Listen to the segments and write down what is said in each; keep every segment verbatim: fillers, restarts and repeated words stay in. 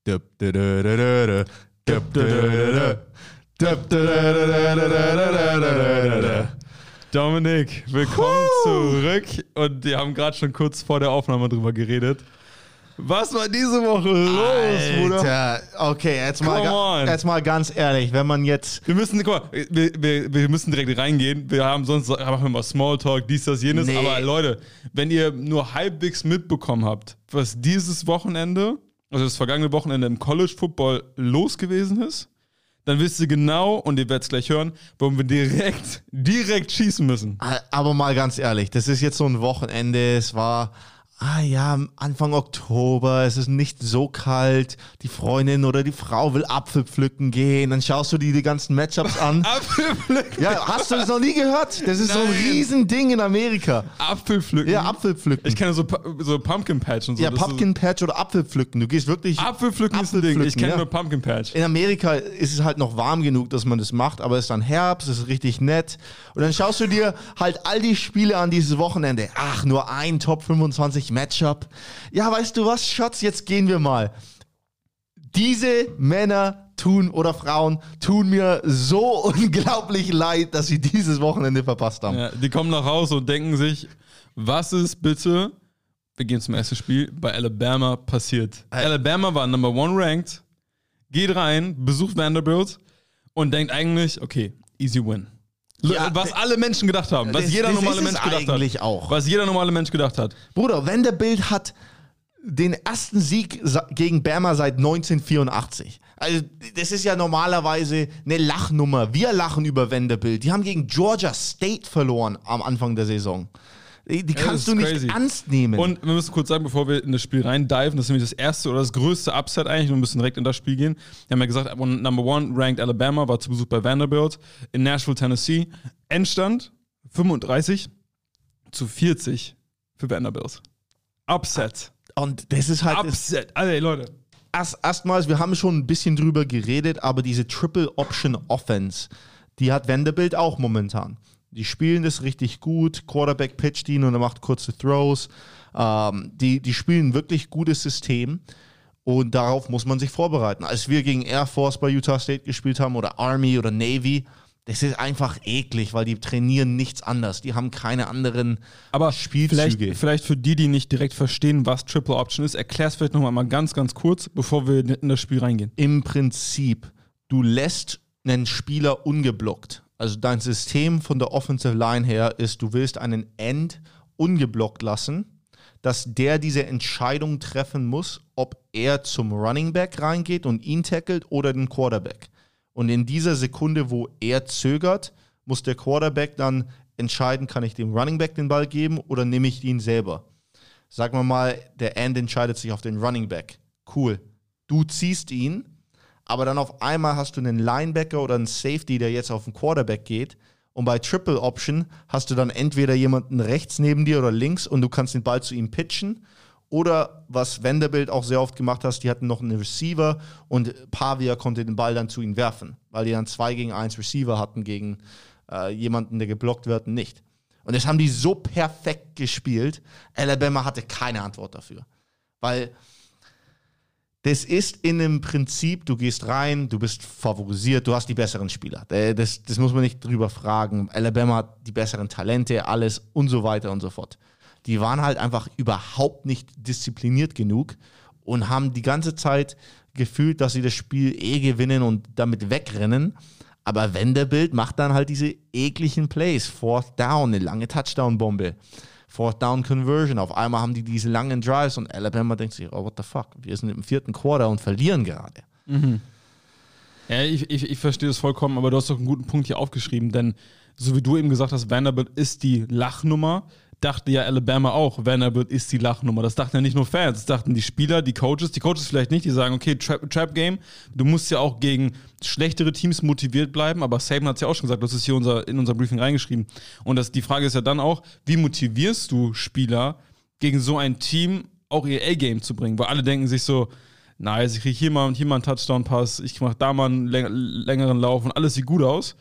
Dominik, willkommen zurück. Und wir haben gerade schon kurz vor der Aufnahme drüber geredet. Was war diese Woche los, Alter. Bruder? Okay, jetzt mal, ga, jetzt mal ganz ehrlich, wenn man jetzt... Wir müssen, guck mal, wir, wir, wir müssen direkt reingehen. Wir haben sonst, machen wir mal Smalltalk, dies, das, jenes. Nee. Aber Leute, wenn ihr nur halbwegs mitbekommen habt, was dieses Wochenende, also das vergangene Wochenende im College Football los gewesen ist, dann wisst ihr genau, und ihr werdet es gleich hören, warum wir direkt, direkt schießen müssen. Aber mal ganz ehrlich, das ist jetzt so ein Wochenende, es war... Ah ja, Anfang Oktober, es ist nicht so kalt, die Freundin oder die Frau will Apfel pflücken gehen, dann schaust du dir die ganzen Matchups an. Apfel pflücken? Ja, hast du das noch nie gehört? Das ist Nein. so ein Riesending in Amerika. Apfel pflücken? Ja, Apfel pflücken. Ich kenne so, so Pumpkin Patch und so. Ja, Pumpkin Patch oder Apfel pflücken. Du gehst wirklich... Apfel pflücken ist ein Ding, ich kenne ja. nur Pumpkin Patch. In Amerika ist es halt noch warm genug, dass man das macht, aber es ist dann Herbst, es ist richtig nett. Und dann schaust du dir halt all die Spiele an dieses Wochenende. Ach, nur ein Top fünfundzwanzig Matchup. Ja, weißt du was, Schatz, jetzt gehen wir mal. Diese Männer tun oder Frauen tun mir so unglaublich leid, dass sie dieses Wochenende verpasst haben. Ja, die kommen nach Hause und denken sich, was ist bitte, wir gehen zum ersten Spiel, bei Alabama passiert. Äh. Alabama war Number One ranked, geht rein, besucht Vanderbilt und denkt eigentlich, okay, easy win. Ja, was alle Menschen gedacht haben, was das, jeder das normale Mensch gedacht eigentlich hat. Auch. Was jeder normale Mensch gedacht hat. Bruder, Vanderbilt hat den ersten Sieg gegen Bama seit neunzehnhundertvierundachtzig. Also das ist ja normalerweise eine Lachnummer. Wir lachen über Vanderbilt. Die haben gegen Georgia State verloren am Anfang der Saison. Die, die kannst du nicht crazy. ernst nehmen. Und wir müssen kurz sagen, bevor wir in das Spiel reindiven, das ist nämlich das erste oder das größte Upset eigentlich, wir müssen direkt in das Spiel gehen. Wir haben ja gesagt, Number One ranked Alabama war zu Besuch bei Vanderbilt in Nashville, Tennessee. Endstand fünfunddreißig zu vierzig für Vanderbilt. Upset. Und das ist halt... Upset. Also, ey, Leute. Erst, erstmals, wir haben schon ein bisschen drüber geredet, aber diese Triple Option Offense, die hat Vanderbilt auch momentan. Die spielen das richtig gut, Quarterback pitcht ihn und er macht kurze Throws. Ähm, die, die spielen ein wirklich gutes System und darauf muss man sich vorbereiten. Als wir gegen Air Force bei Utah State gespielt haben oder Army oder Navy, das ist einfach eklig, weil die trainieren nichts anderes. Die haben keine anderen Aber Spielzüge. Vielleicht, vielleicht für die, die nicht direkt verstehen, was Triple Option ist, erklär es vielleicht nochmal mal ganz, ganz kurz, bevor wir in das Spiel reingehen. Im Prinzip, du lässt einen Spieler ungeblockt. Also dein System von der Offensive Line her ist, du willst einen End ungeblockt lassen, dass der diese Entscheidung treffen muss, ob er zum Running Back reingeht und ihn tackelt oder den Quarterback. Und in dieser Sekunde, wo er zögert, muss der Quarterback dann entscheiden, kann ich dem Running Back den Ball geben oder nehme ich ihn selber. Sagen wir mal, der End entscheidet sich auf den Running Back. Cool. Du ziehst ihn, aber dann auf einmal hast du einen Linebacker oder einen Safety, der jetzt auf den Quarterback geht. Und bei Triple Option hast du dann entweder jemanden rechts neben dir oder links und du kannst den Ball zu ihm pitchen. Oder was Vanderbilt auch sehr oft gemacht hat, die hatten noch einen Receiver und Pavia konnte den Ball dann zu ihnen werfen, weil die dann zwei gegen eins Receiver hatten gegen äh, jemanden, der geblockt wird und nicht. Und das haben die so perfekt gespielt. Alabama hatte keine Antwort dafür. Weil das ist in einem Prinzip, du gehst rein, du bist favorisiert, du hast die besseren Spieler. Das, das muss man nicht drüber fragen. Alabama hat die besseren Talente, alles und so weiter und so fort. Die waren halt einfach überhaupt nicht diszipliniert genug und haben die ganze Zeit gefühlt, dass sie das Spiel eh gewinnen und damit wegrennen. Aber Vanderbilt macht dann halt diese ekligen Plays. Fourth Down, eine lange Touchdown-Bombe. Fourth Down Conversion. Auf einmal haben die diese langen Drives und Alabama denkt sich, oh, what the fuck, wir sind im vierten Quarter und verlieren gerade. Mhm. Ja, ich, ich, ich verstehe das vollkommen, aber du hast doch einen guten Punkt hier aufgeschrieben, denn so wie du eben gesagt hast, Vanderbilt ist die Lachnummer, dachte ja Alabama auch, Vanderbilt ist die Lachnummer. Das dachten ja nicht nur Fans, das dachten die Spieler, die Coaches, die Coaches vielleicht nicht, die sagen, okay, Trap, Trap Game, du musst ja auch gegen schlechtere Teams motiviert bleiben, aber Saban hat es ja auch schon gesagt, das ist hier unser, in unser Briefing reingeschrieben. Und das, die Frage ist ja dann auch, wie motivierst du Spieler, gegen so ein Team auch ihr A-Game zu bringen? Weil alle denken sich so, nice, ich kriege hier mal, hier mal einen Touchdown-Pass, ich mache da mal einen läng- längeren Lauf und alles sieht gut aus.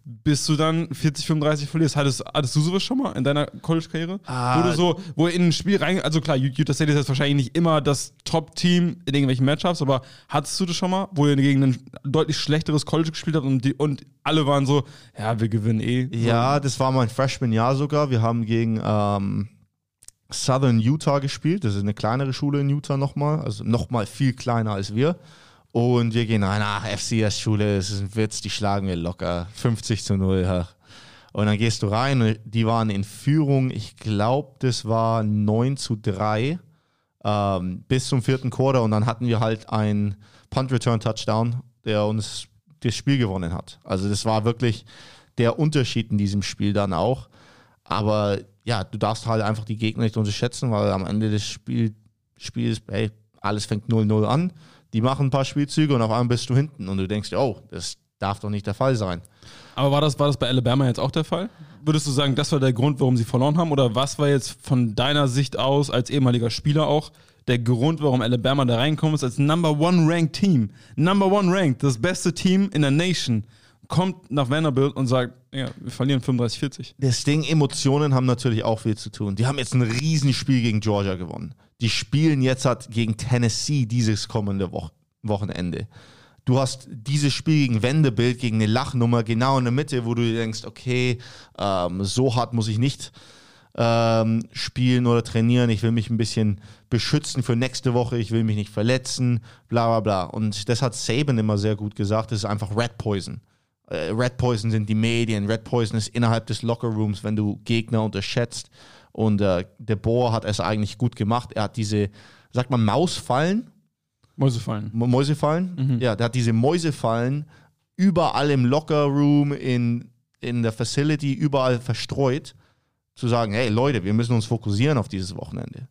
bis du dann vierzig, fünfunddreißig verlierst. Hattest, hattest du sowas schon mal in deiner College-Karriere? Ah. Wo du so, wo in ein Spiel rein, also klar, Utah State ist jetzt wahrscheinlich nicht immer das Top-Team in irgendwelchen Matchups, aber hattest du das schon mal, wo ihr gegen ein deutlich schlechteres College gespielt habt und, die, und alle waren so, ja, wir gewinnen eh. So. Ja, das war mein Freshman-Jahr sogar. Wir haben gegen ähm, Southern Utah gespielt. Das ist eine kleinere Schule in Utah nochmal, also nochmal viel kleiner als wir. Und wir gehen rein, ach, F C S-Schule, das ist ein Witz, die schlagen wir locker, fünfzig zu null. Ja. Und dann gehst du rein und die waren in Führung, ich glaube, das war neun zu drei ähm, bis zum vierten Quarter und dann hatten wir halt einen Punt-Return-Touchdown, der uns das Spiel gewonnen hat. Also das war wirklich der Unterschied in diesem Spiel dann auch. Aber ja, du darfst halt einfach die Gegner nicht unterschätzen, weil am Ende des Spiel, Spiels, hey, alles fängt null null an. Die machen ein paar Spielzüge und auf einmal bist du hinten und du denkst, oh, das darf doch nicht der Fall sein. Aber war das, war das bei Alabama jetzt auch der Fall? Würdest du sagen, das war der Grund, warum sie verloren haben? Oder was war jetzt von deiner Sicht aus, als ehemaliger Spieler auch, der Grund, warum Alabama da reinkommt, ist als Number One Ranked Team, Number One Ranked, das beste Team in der Nation, kommt nach Vanderbilt und sagt, ja, wir verlieren fünfunddreißig vierzig. Das Ding, Emotionen haben natürlich auch viel zu tun. Die haben jetzt ein Riesenspiel gegen Georgia gewonnen. Die spielen jetzt halt gegen Tennessee dieses kommende Wo- Wochenende. Du hast dieses Spiel gegen Vanderbilt, gegen eine Lachnummer genau in der Mitte, wo du dir denkst, okay, ähm, so hart muss ich nicht ähm, spielen oder trainieren. Ich will mich ein bisschen beschützen für nächste Woche. Ich will mich nicht verletzen, bla bla bla. Und das hat Saban immer sehr gut gesagt. Das ist einfach Red Poison. Äh, Red Poison sind die Medien. Red Poison ist innerhalb des Lockerrooms, wenn du Gegner unterschätzt. Und äh, der Bohr hat es eigentlich gut gemacht. Er hat diese, sagt man, Mausfallen? Mäusefallen. Mäusefallen? Mhm. Ja, der hat diese Mäusefallen überall im Lockerroom, in, in der Facility, überall verstreut, zu sagen, hey Leute, wir müssen uns fokussieren auf dieses Wochenende.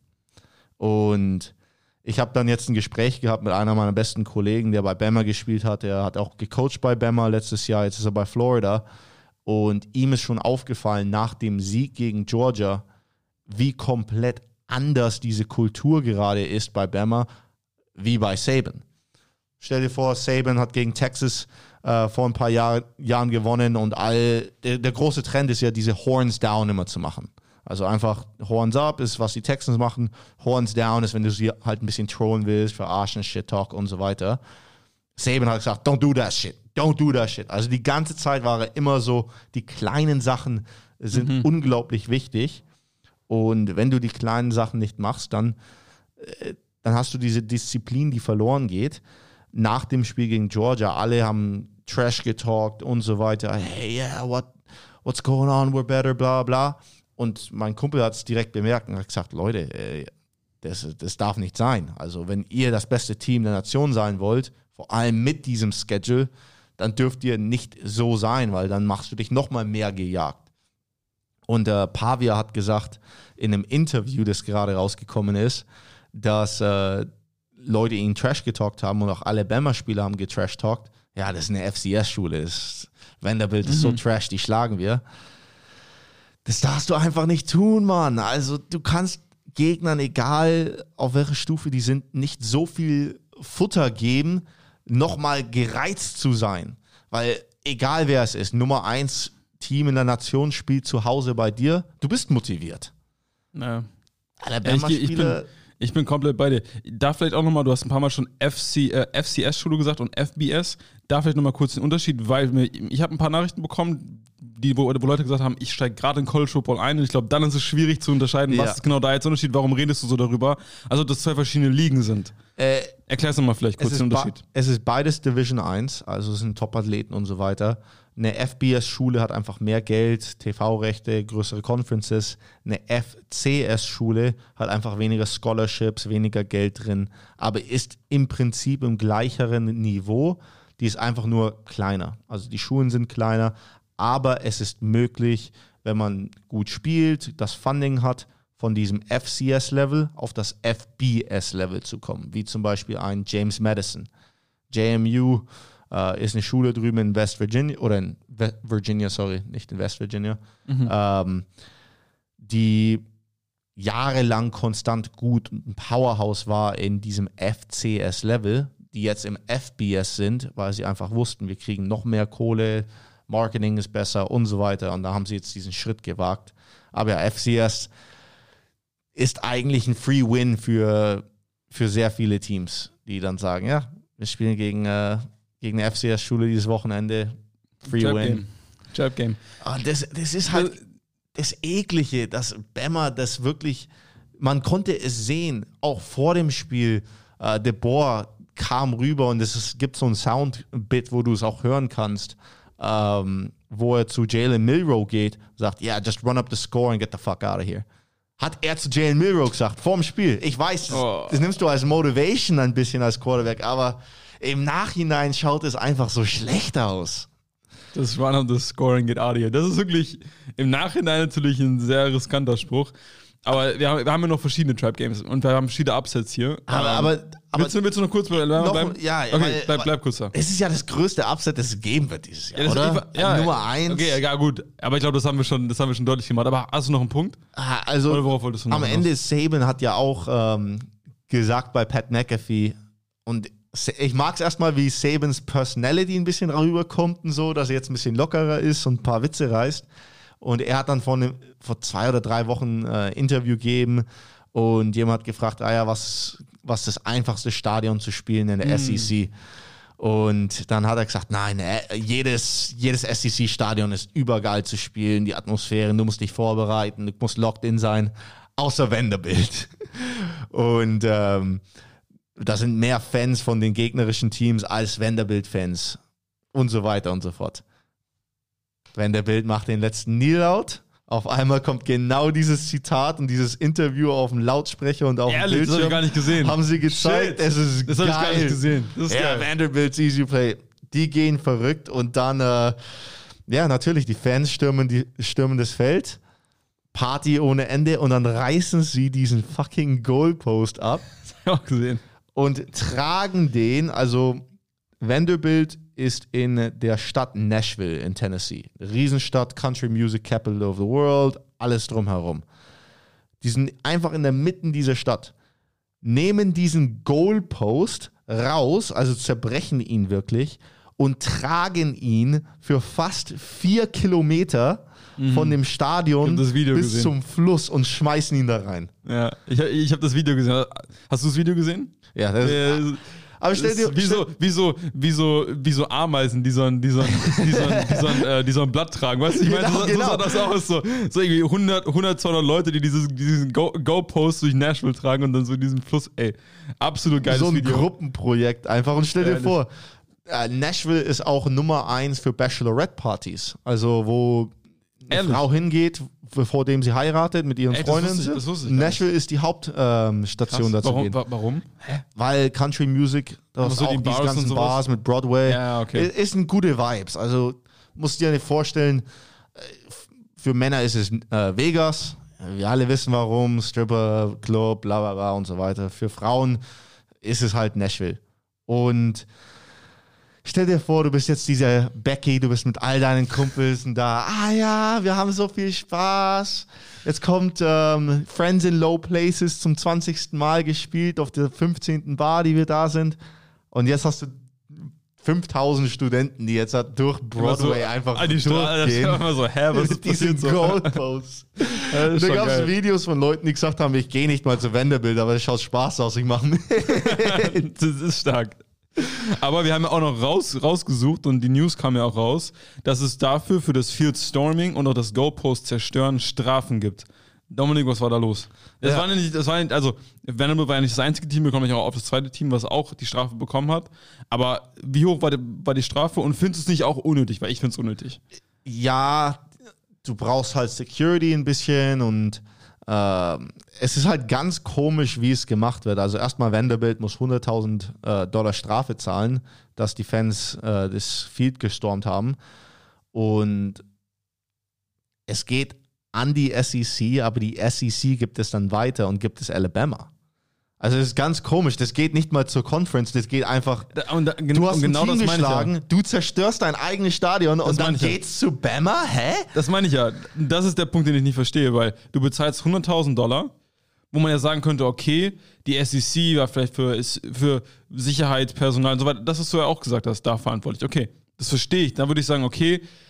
Und ich habe dann jetzt ein Gespräch gehabt mit einer meiner besten Kollegen, der bei Bama gespielt hat. Der hat auch gecoacht bei Bama letztes Jahr, jetzt ist er bei Florida. Und ihm ist schon aufgefallen, nach dem Sieg gegen Georgia, wie komplett anders diese Kultur gerade ist bei Bama, wie bei Saban. Stell dir vor, Saban hat gegen Texas äh, vor ein paar Jahr, Jahren gewonnen und all der, der große Trend ist ja, diese Horns down immer zu machen. Also einfach Horns up ist, was die Texans machen. Horns down ist, wenn du sie halt ein bisschen trollen willst, verarschen, Shit Talk und so weiter. Saban hat gesagt, don't do that shit, don't do that shit. Also die ganze Zeit war er immer so, die kleinen Sachen sind mhm. unglaublich wichtig. Und wenn du die kleinen Sachen nicht machst, dann, äh, dann hast du diese Disziplin, die verloren geht. Nach dem Spiel gegen Georgia, alle haben Trash getalkt und so weiter. Hey, yeah, what, what's going on? We're better, bla bla. Und mein Kumpel hat es direkt bemerkt und hat gesagt, Leute, äh, das, das darf nicht sein. Also wenn ihr das beste Team der Nation sein wollt, vor allem mit diesem Schedule, dann dürft ihr nicht so sein, weil dann machst du dich nochmal mehr gejagt. Und äh, Pavia hat gesagt, in einem Interview, das gerade rausgekommen ist, dass äh, Leute ihn Trash getalkt haben und auch Alabama-Spieler haben getrash-talkt. Ja, das ist eine F C S-Schule. Vanderbilt ist mhm. so trash, die schlagen wir. Das darfst du einfach nicht tun, Mann. Also du kannst Gegnern, egal auf welcher Stufe die sind, nicht so viel Futter geben, nochmal gereizt zu sein. Weil egal wer es ist, Nummer eins Team in der Nation spielt zu Hause bei dir, du bist motiviert. Ja. Alabama-Spieler... Ich, ich, bin, ich bin komplett bei dir. Da vielleicht auch nochmal, du hast ein paar Mal schon F C, äh, F C S-Schule gesagt und F B S. Da vielleicht nochmal kurz den Unterschied, weil mir, ich habe ein paar Nachrichten bekommen, die, wo, wo Leute gesagt haben, ich steige gerade in College Football ein und ich glaube, dann ist es schwierig zu unterscheiden, was ja. ist genau da jetzt der Unterschied, warum redest du so darüber? Also, dass zwei verschiedene Ligen sind. Äh, Erklär's nochmal vielleicht kurz den Unterschied. Es ist beides Division eins, also es sind Top-Athleten und so weiter. Eine F B S-Schule hat einfach mehr Geld, T V-Rechte, größere Conferences. Eine F C S-Schule hat einfach weniger Scholarships, weniger Geld drin, aber ist im Prinzip im gleicheren Niveau. Die ist einfach nur kleiner. Also die Schulen sind kleiner, aber es ist möglich, wenn man gut spielt, das Funding hat, von diesem F C S-Level auf das F B S-Level zu kommen, wie zum Beispiel ein James Madison. J M U Uh, ist eine Schule drüben in West Virginia, oder in We- Virginia, sorry, nicht in West Virginia, mhm. ähm, die jahrelang konstant gut ein Powerhouse war in diesem F C S-Level, die jetzt im F B S sind, weil sie einfach wussten, wir kriegen noch mehr Kohle, Marketing ist besser und so weiter. Und da haben sie jetzt diesen Schritt gewagt. Aber ja, F C S ist eigentlich ein Free-Win für, für sehr viele Teams, die dann sagen, ja, wir spielen gegen, äh, gegen eine F C S-Schule dieses Wochenende. Free-Win. Jab-Game. Und das, das ist halt das Eklige, dass Bama das wirklich, man konnte es sehen, auch vor dem Spiel, äh, De Boer kam rüber und es ist, gibt so ein Soundbit, wo du es auch hören kannst, ähm, wo er zu Jalen Milroe geht, sagt, yeah, just run up the score and get the fuck out of here. Hat er zu Jalen Milroe gesagt, vorm Spiel. Ich weiß, das, oh. das nimmst du als Motivation ein bisschen als Quarterback, aber im Nachhinein schaut es einfach so schlecht aus. Das Run up the score and get out of here. Das ist wirklich im Nachhinein natürlich ein sehr riskanter Spruch. Aber wir haben, wir haben ja noch verschiedene Trap Games und wir haben verschiedene Upsets hier. Aber, ähm, aber, aber willst, du, willst du noch kurz bleiben? noch, ja, okay, weil, bleib, bleib kurz da. Es ist ja das größte Upset, das es geben wird dieses Jahr, Ja, das, oder? ich, ja, Nummer eins. Okay, ja gut. Aber ich glaube, das haben wir schon, das haben wir schon deutlich gemacht. Aber hast du noch einen Punkt? Also Oder worauf wolltest du noch am hinaus? Ende Saban hat ja auch ähm, gesagt bei Pat McAfee, und ich mag es erstmal, wie Sabans Personality ein bisschen rüberkommt und so, dass er jetzt ein bisschen lockerer ist und ein paar Witze reißt. Und er hat dann vor, ne, vor zwei oder drei Wochen ein äh, Interview gegeben und jemand hat gefragt, ah ja, was, was das einfachste Stadion zu spielen in der mm. S E C. Und dann hat er gesagt, nein, äh, jedes, jedes S E C-Stadion ist übergeil zu spielen, die Atmosphäre, du musst dich vorbereiten, du musst locked in sein, außer Vanderbilt. Und ähm, da sind mehr Fans von den gegnerischen Teams als Vanderbilt-Fans und so weiter und so fort. Vanderbilt macht den letzten Kneel-Out. Auf einmal kommt genau dieses Zitat und dieses Interview auf dem Lautsprecher und auf Ehrlich, dem Bildschirm. das habe ich gar nicht gesehen. Haben sie gezeigt. Shit. Es ist das geil. Das habe ich gar nicht gesehen. Das ist ja, geil. Vanderbilt's Easy Play. Die gehen verrückt und dann, äh, ja, natürlich, die Fans stürmen, die, stürmen das Feld. Party ohne Ende und dann reißen sie diesen fucking Goalpost ab. Das habe ich auch gesehen. Und tragen den, also Vanderbilt ist in der Stadt Nashville in Tennessee. Riesenstadt, Country Music Capital of the World, alles drumherum. Die sind einfach in der Mitte dieser Stadt. Nehmen diesen Goalpost raus, also zerbrechen ihn wirklich und tragen ihn für fast vier Kilometer mhm. von dem Stadion das Video bis gesehen. zum Fluss und schmeißen ihn da rein. Ja, ich, ich habe das Video gesehen. Hast du das Video gesehen? Ja, das äh, ist... Aber stell dir, wie so, wie so, wie so, wie so Ameisen, die so ein, die so ein, die so ein, die so ein, äh, die so ein Blatt tragen. Weißt du, ich meine, Genau, so, genau. so sah das aus. So, so irgendwie hundert, hundert, zweihundert Leute, die dieses, diesen Go- Go-Post durch Nashville tragen und dann so diesen Fluss. Ey, absolut geiles so ein Video. Gruppenprojekt einfach. Und stell dir Ehrlich. vor, äh, Nashville ist auch Nummer eins für Bachelorette-Partys. Also wo eine Ehrlich? Frau hingeht, bevor dem sie heiratet, mit ihren Ey, das Freundinnen. wusste ich- das wusste ich gar Nashville ist die Hauptstation ähm, dazu warum, gehen. wa- warum? Weil Country Music, da Aber ist so auch die diese Bars und ganzen sowas? Bars mit Broadway. Ja, okay. Ist, ist ein gute Vibes. Also musst dir dir vorstellen, äh, f- für Männer ist es äh, Vegas. Wir alle wissen warum, Stripper, Club, bla bla bla und so weiter. Für Frauen ist es halt Nashville. Und stell dir vor, du bist jetzt diese Becky, du bist mit all deinen Kumpels und da, ah ja, wir haben so viel Spaß. Jetzt kommt ähm, Friends in Low Places zum zwanzigsten Mal gespielt auf der fünfzehnten Bar, die wir da sind. Und jetzt hast du fünftausend Studenten, die jetzt halt durch Broadway so, einfach an die Straße. durchgehen. Immer so, hä, was ist Diese passiert so? Goalposts. Ja, das ist Da schon gab es geil. Videos von Leuten, die gesagt haben, ich gehe nicht mal zu Vanderbilt, aber es schaut Spaß aus, ich mache mit. Das ist stark. Aber wir haben ja auch noch raus, rausgesucht und die News kam ja auch raus, dass es dafür für das Field Storming und auch das Goalpost zerstören Strafen gibt. Dominik, was war da los? Das Ja. war nicht, das war nicht, also Vanderbilt war ja nicht das einzige Team, wir kommen ja auch auf das zweite Team, was auch die Strafe bekommen hat. Aber wie hoch war die, war die Strafe und findest du es nicht auch unnötig? Weil ich finde es unnötig. Ja, du brauchst halt Security ein bisschen und ähm, es ist halt ganz komisch, wie es gemacht wird. Also erstmal Vanderbilt muss hunderttausend äh, Dollar Strafe zahlen, dass die Fans äh, das Field gestormt haben. Und es geht an die S E C, aber die S E C gibt es dann weiter und gibt es Alabama. Also das ist ganz komisch. Das geht nicht mal zur Conference, das geht einfach... Da, und da, gen- Du hast und genau ein Team das meine ich ja. geschlagen, du zerstörst dein eigenes Stadion und dann meine ich ja. geht's zu Bama? Hä? Das meine ich ja. Das ist der Punkt, den ich nicht verstehe, weil du bezahlst hunderttausend Dollar, wo man ja sagen könnte, okay, die S E C war vielleicht für, ist für Sicherheit, Personal und so weiter. Das, was du ja auch gesagt hast, da verantwortlich. Okay, das verstehe ich. Dann würde ich sagen, okay,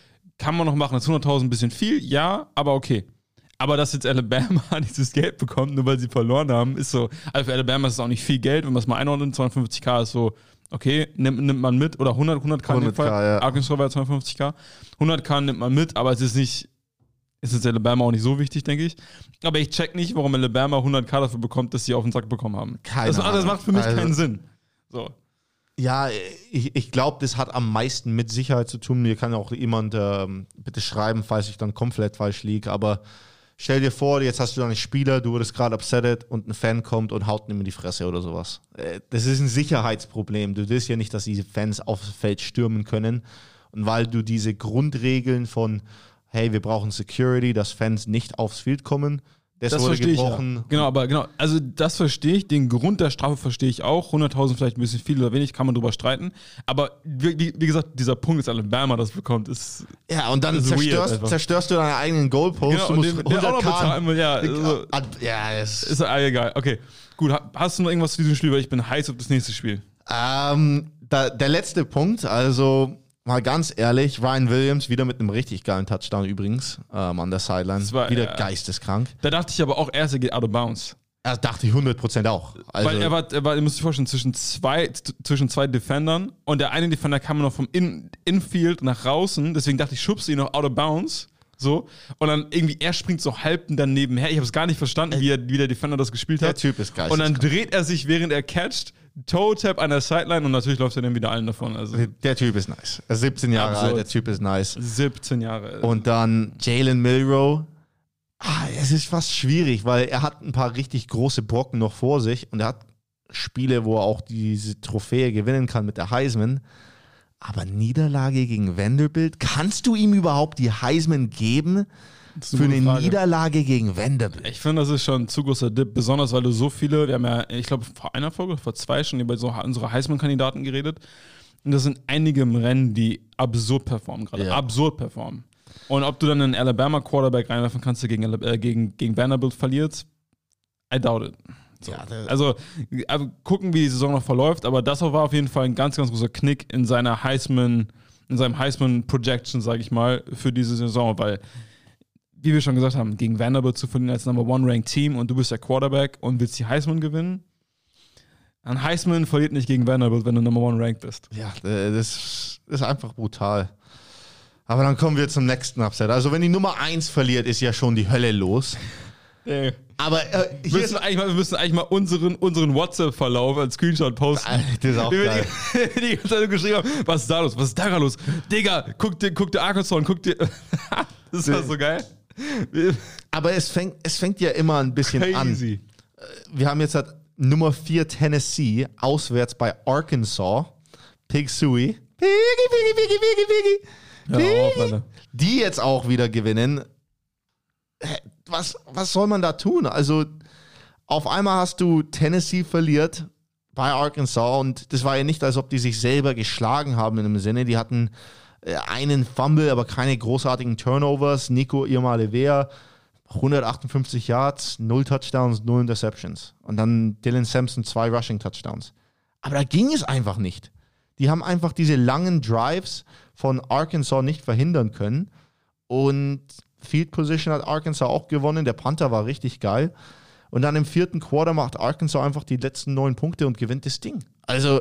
kann man noch machen. Das ist hunderttausend ein bisschen viel, ja, aber okay. Aber dass jetzt Alabama dieses Geld bekommt, nur weil sie verloren haben, ist so, also für Alabama ist es auch nicht viel Geld, wenn man es mal einordnet, zweihundertfünfzigtausend ist so, okay, nimmt, nimmt man mit, oder hundert, hunderttausend in dem Fall, ja. Arkansas war zweihundertfünfzigtausend, hunderttausend nimmt man mit, aber es ist nicht, ist jetzt Alabama auch nicht so wichtig, denke ich. Aber ich check nicht, warum Alabama hunderttausend dafür bekommt, dass sie auf den Sack bekommen haben. Keine das, Ahnung. das macht für mich also, keinen Sinn. So. Ja, ich, ich glaube, das hat am meisten mit Sicherheit zu tun. Mir kann auch jemand ähm, bitte schreiben, falls ich dann komplett falsch liege, aber stell dir vor, jetzt hast du einen Spieler, du wurdest gerade upsettet und ein Fan kommt und haut ihm in die Fresse oder sowas. Das ist ein Sicherheitsproblem. Du willst ja nicht, dass diese Fans aufs Feld stürmen können. Und weil du diese Grundregeln von, hey, wir brauchen Security, dass Fans nicht aufs Feld kommen, das, das wurde verstehe gebrochen. Ich, ja. Genau, aber genau, also das verstehe ich, den Grund der Strafe verstehe ich auch. hunderttausend vielleicht ein bisschen viel oder wenig, kann man drüber streiten. Aber wie, wie, wie gesagt, dieser Punkt, dass Alabama das bekommt, ist. Ja, und dann zerstörst, zerstörst du deine eigenen Goalposts. Genau, du musst den, hundert K ja, also, ja, es ist ja egal. Okay, gut. Hast du noch irgendwas zu diesem Spiel? Weil ich bin heiß auf das nächste Spiel. Ähm, da, der letzte Punkt, also. Mal ganz ehrlich, Ryan Williams wieder mit einem richtig geilen Touchdown übrigens ähm, an der Sideline. War, wieder ja. geisteskrank. Da dachte ich aber auch erst, er geht out of bounds. Das dachte ich hundert Prozent auch. Also Weil er war, er war, ihr müsst euch vorstellen, zwischen zwei, zwischen zwei Defendern und der eine Defender kam noch vom In Infield nach draußen, deswegen dachte ich, schubst ihn noch out of bounds. So, und dann irgendwie, er springt so halb daneben her. Ich habe es gar nicht verstanden, wie, er, wie der Defender das gespielt der hat. Der Typ ist geil. Und dann dreht er sich, während er catcht, Toe-Tap an der Sideline und natürlich läuft er dann wieder allen davon. Also der Typ ist nice. Er ist siebzehn Jahre Absurd. alt, der Typ ist nice. siebzehn Jahre alt. Und dann Jalen Milroe. Ah, es ist fast schwierig, weil er hat ein paar richtig große Brocken noch vor sich und er hat Spiele, wo er auch diese Trophäe gewinnen kann mit der Heisman. Aber Niederlage gegen Vanderbilt, kannst du ihm überhaupt die Heisman geben für eine Frage. Niederlage gegen Vanderbilt? Ich finde, das ist schon ein zu großer Dip, besonders weil du so viele, wir haben ja, ich glaube, vor einer Folge, vor zwei schon über so unsere Heisman-Kandidaten geredet. Und das sind einige im Rennen, die absurd performen gerade. Ja. Absurd performen. Und ob du dann einen Alabama-Quarterback reinwerfen kannst, der gegen, äh, gegen, gegen Vanderbilt verliert, I doubt it. So. Ja, also, also gucken, wie die Saison noch verläuft, aber das war auf jeden Fall ein ganz, ganz großer Knick in seiner Heisman, in seinem Heisman-Projection, sage ich mal, für diese Saison, weil, wie wir schon gesagt haben, gegen Vanderbilt zu verlieren als Number One Ranked Team und du bist der Quarterback und willst die Heisman gewinnen. Ein Heisman verliert nicht gegen Vanderbilt, wenn du Number One Ranked bist. Ja, das ist einfach brutal. Aber dann kommen wir zum nächsten Upset. Also wenn die Nummer eins verliert, ist ja schon die Hölle los. Hey. Aber äh, wir, müssen eigentlich mal, wir müssen eigentlich mal unseren, unseren WhatsApp-Verlauf als Screenshot posten. Das ist auch geil. Die, die ganze Zeit geschrieben haben, was ist da los? Was ist da los? Digga, guck dir, guck dir Arkansas und guck dir. Das war so geil. Aber es fängt, es fängt ja immer ein bisschen Crazy. an. Wir haben jetzt halt Nummer vier Tennessee, auswärts bei Arkansas. Pig Sooie. Piggy, Piggy, Piggy, Piggy, Piggy. Ja, auch, die jetzt auch wieder gewinnen. Was, was soll man da tun? Also, auf einmal hast du Tennessee verliert bei Arkansas und das war ja nicht, als ob die sich selber geschlagen haben in dem Sinne. Die hatten einen Fumble, aber keine großartigen Turnovers. Nico Irmalevea, hundertachtundfünfzig Yards, null Touchdowns, null Interceptions. Und dann Dylan Sampson, zwei Rushing Touchdowns. Aber da ging es einfach nicht. Die haben einfach diese langen Drives von Arkansas nicht verhindern können. Und Field Position hat Arkansas auch gewonnen. Der Panther war richtig geil. Und dann im vierten Quarter macht Arkansas einfach die letzten neun Punkte und gewinnt das Ding. Also,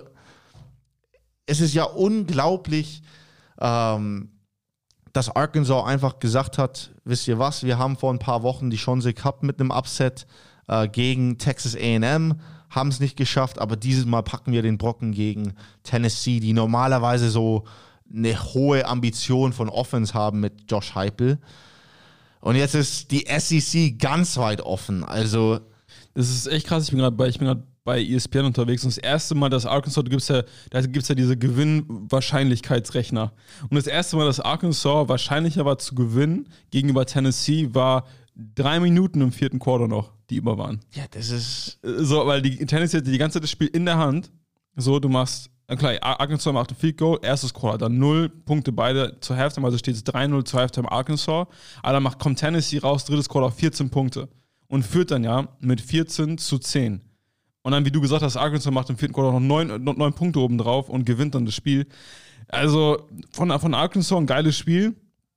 es ist ja unglaublich, ähm, dass Arkansas einfach gesagt hat, wisst ihr was, wir haben vor ein paar Wochen die Chance gehabt mit einem Upset äh, gegen Texas A and M, haben es nicht geschafft, aber dieses Mal packen wir den Brocken gegen Tennessee, die normalerweise so eine hohe Ambition von Offense haben mit Josh Heupel. Und jetzt ist die S E C ganz weit offen. Also das ist echt krass. Ich bin gerade bei, ich bin gerade bei E S P N unterwegs und das erste Mal, dass Arkansas, du gibt's ja, da gibt es ja diese Gewinnwahrscheinlichkeitsrechner. Und das erste Mal, dass Arkansas wahrscheinlicher war zu gewinnen gegenüber Tennessee, war drei Minuten im vierten Quarter noch, die über waren. Ja, das ist so, weil die Tennessee hatte die ganze Zeit das Spiel in der Hand. So, du machst, klar, Arkansas macht ein Field Goal, erstes Quarter, dann null Punkte beide zur Halftime, also steht es drei null zur Halftime Arkansas. Aber dann macht, kommt Tennessee raus, drittes Quarter, vierzehn Punkte. Und führt dann ja mit vierzehn zu zehn. Und dann, wie du gesagt hast, Arkansas macht im vierten Quarter noch neun, neun Punkte oben drauf und gewinnt dann das Spiel. Also von, von Arkansas ein geiles Spiel.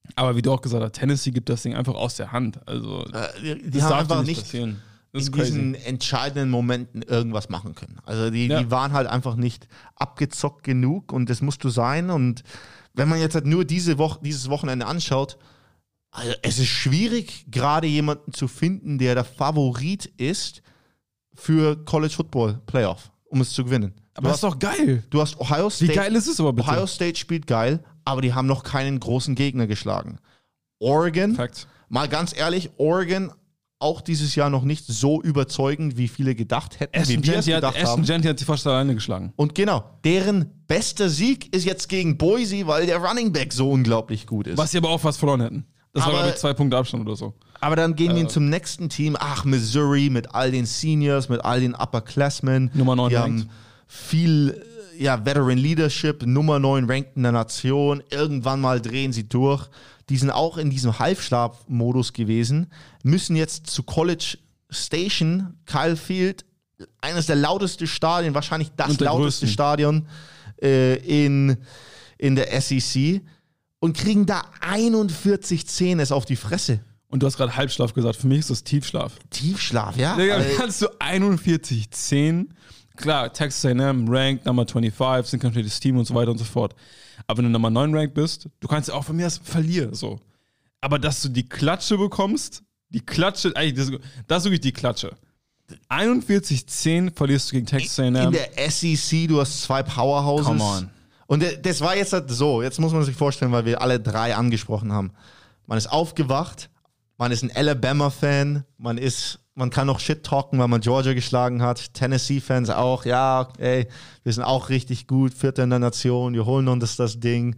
Aber wie du auch gesagt hast, Tennessee gibt das Ding einfach aus der Hand. Also, äh, die, die das haben darf einfach nicht nicht passieren. Das in ist crazy. diesen entscheidenden Momenten irgendwas machen können. Also die, Ja. die waren halt einfach nicht abgezockt genug und das musst du sein. Und wenn man jetzt halt nur diese Woche, dieses Wochenende anschaut, also es ist schwierig, gerade jemanden zu finden, der der Favorit ist für College Football Playoff, um es zu gewinnen. Aber das ist doch geil. Du hast Ohio State. Wie geil ist es aber bitte? Ohio State spielt geil, aber die haben noch keinen großen Gegner geschlagen. Oregon, Fakt. mal ganz ehrlich, Oregon auch dieses Jahr noch nicht so überzeugend, wie viele gedacht hätten, Ashton wie wir es Genty hat, gedacht Ashton haben. Genty hat sie fast alleine geschlagen. Und genau, deren bester Sieg ist jetzt gegen Boise, weil der Running Back so unglaublich gut ist. Was sie aber auch fast verloren hätten. Das Aber- war, glaube ich, zwei Punkte Abstand oder so. Aber dann gehen wir Äh. zum nächsten Team. Ach, Missouri mit all den Seniors, mit all den Upperclassmen. Nummer neun Die ranked. haben viel ja, Veteran Leadership, Nummer neun ranked in der Nation. Irgendwann mal drehen sie durch. Die sind auch in diesem Halbschlaf-Modus gewesen, müssen jetzt zu College Station, Kyle Field, eines der lautesten Stadien, wahrscheinlich das Und der lauteste größten. Stadion äh, in, in der S E C und kriegen da einundvierzig zehn es auf die Fresse. Und du hast gerade Halbschlaf gesagt. Für mich ist das Tiefschlaf. Tiefschlaf, ja? Digga, Also, wie kannst du einundvierzig zehn, klar, Texas A and M, ranked, Nummer fünfundzwanzig, sind komplettes Team und so weiter und so fort. Aber wenn du Nummer neun ranked bist, du kannst ja auch von mir aus verlieren, so. Aber dass du die Klatsche bekommst, die Klatsche, eigentlich, das, das ist wirklich die Klatsche. einundvierzig zehn verlierst du gegen Texas A and M. in der S E C, du hast zwei Powerhouses. Come on. Und de- das war jetzt halt so, jetzt muss man sich vorstellen, weil wir alle drei angesprochen haben. Man ist aufgewacht, man ist ein Alabama-Fan, man ist, man kann noch Shit talken, weil man Georgia geschlagen hat. Tennessee-Fans auch, ja, ey, wir sind auch richtig gut, Vierter in der Nation, wir holen uns das Ding.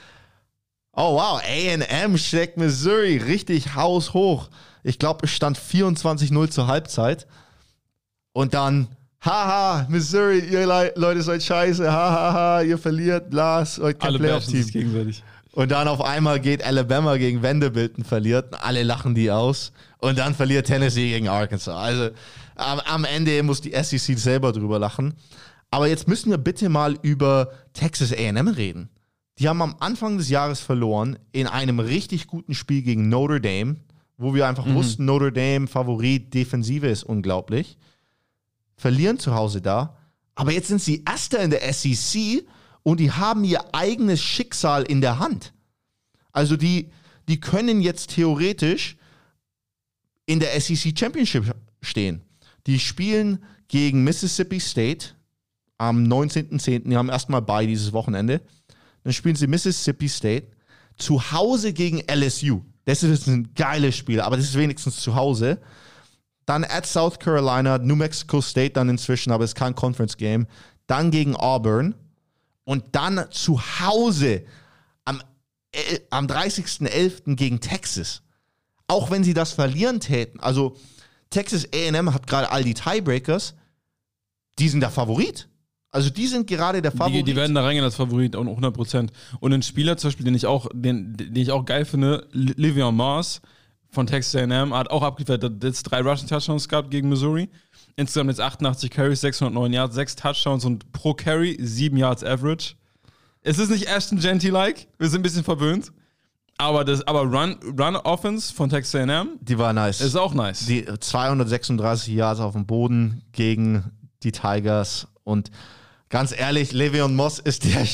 Oh wow, A and M schlägt Missouri richtig haushoch. Ich glaube, es stand vierundzwanzig null zur Halbzeit. Und dann, haha, Missouri, ihr Le Leute seid scheiße, hahaha, ihr verliert, Blas, euch kein Alle bashen Playoff-Team. sich gegenseitig. Und dann auf einmal geht Alabama gegen Vanderbilt und verliert. Alle lachen die aus. Und dann verliert Tennessee gegen Arkansas. Also am, am Ende muss die S E C selber drüber lachen. Aber jetzt müssen wir bitte mal über Texas A and M reden. Die haben am Anfang des Jahres verloren in einem richtig guten Spiel gegen Notre Dame, wo wir einfach mhm. wussten, Notre Dame, Favorit, Defensive ist unglaublich. Verlieren zu Hause da. Aber jetzt sind sie Erster in der S E C und die haben ihr eigenes Schicksal in der Hand. Also die, die können jetzt theoretisch in der S E C Championship stehen. Die spielen gegen Mississippi State am neunzehnten zehnten Die haben erstmal bye dieses Wochenende. Dann spielen sie Mississippi State zu Hause gegen L S U. Das ist ein geiles Spiel, aber das ist wenigstens zu Hause. Dann at South Carolina, New Mexico State dann inzwischen, aber es ist kein Conference-Game. Dann gegen Auburn. Und dann zu Hause am, äh, am dreißigsten elften gegen Texas. Auch wenn sie das verlieren täten. Also Texas A and M hat gerade all die Tiebreakers. Die sind der Favorit. Also die sind gerade der Favorit. Die, die werden da reingehen als Favorit, auch hundert Prozent. Und ein Spieler zum Beispiel, den ich auch, den, den ich auch geil finde, Livion Mars von Texas A and M, hat auch abgeliefert, hat jetzt drei Rushing Touchdowns gehabt gegen Missouri. Insgesamt jetzt achtundachtzig Carries, sechshundertneun Yards, sechs Touchdowns und pro Carry sieben Yards Average. Es ist nicht Ashton Genty-like, wir sind ein bisschen verwöhnt. Aber, das, aber Run, Run Offense von Texas A and M Die war nice. ist auch nice. Die zweihundertsechsunddreißig Yards auf dem Boden gegen die Tigers. Und ganz ehrlich, Le'Veon Moss ist der,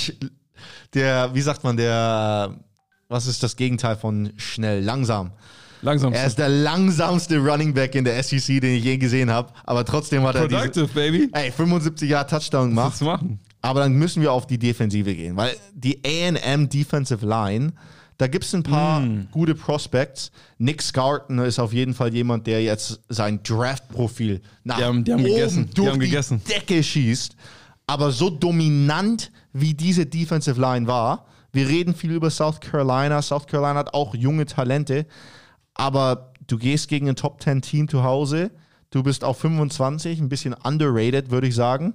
der, wie sagt man, der, was ist das Gegenteil von schnell? Langsam. Langsam. Er ist der langsamste Running Back in der S E C, den ich je gesehen habe. Aber trotzdem hat er Productive, diese, baby. ey, fünfundsiebzig Jahre Touchdown gemacht. Was zu machen? Aber dann müssen wir auf die Defensive gehen, weil die A and M Defensive Line, da gibt es ein paar mm. gute Prospects. Nick Scarton ist auf jeden Fall jemand, der jetzt sein Draft-Profil nach die haben, die haben oben gegessen. durch die haben die gegessen. Decke schießt. Aber so dominant, wie diese Defensive Line war, wir reden viel über South Carolina. South Carolina hat auch junge Talente, aber du gehst gegen ein Top Ten Team zu Hause, du bist auf fünfundzwanzig, ein bisschen underrated, würde ich sagen.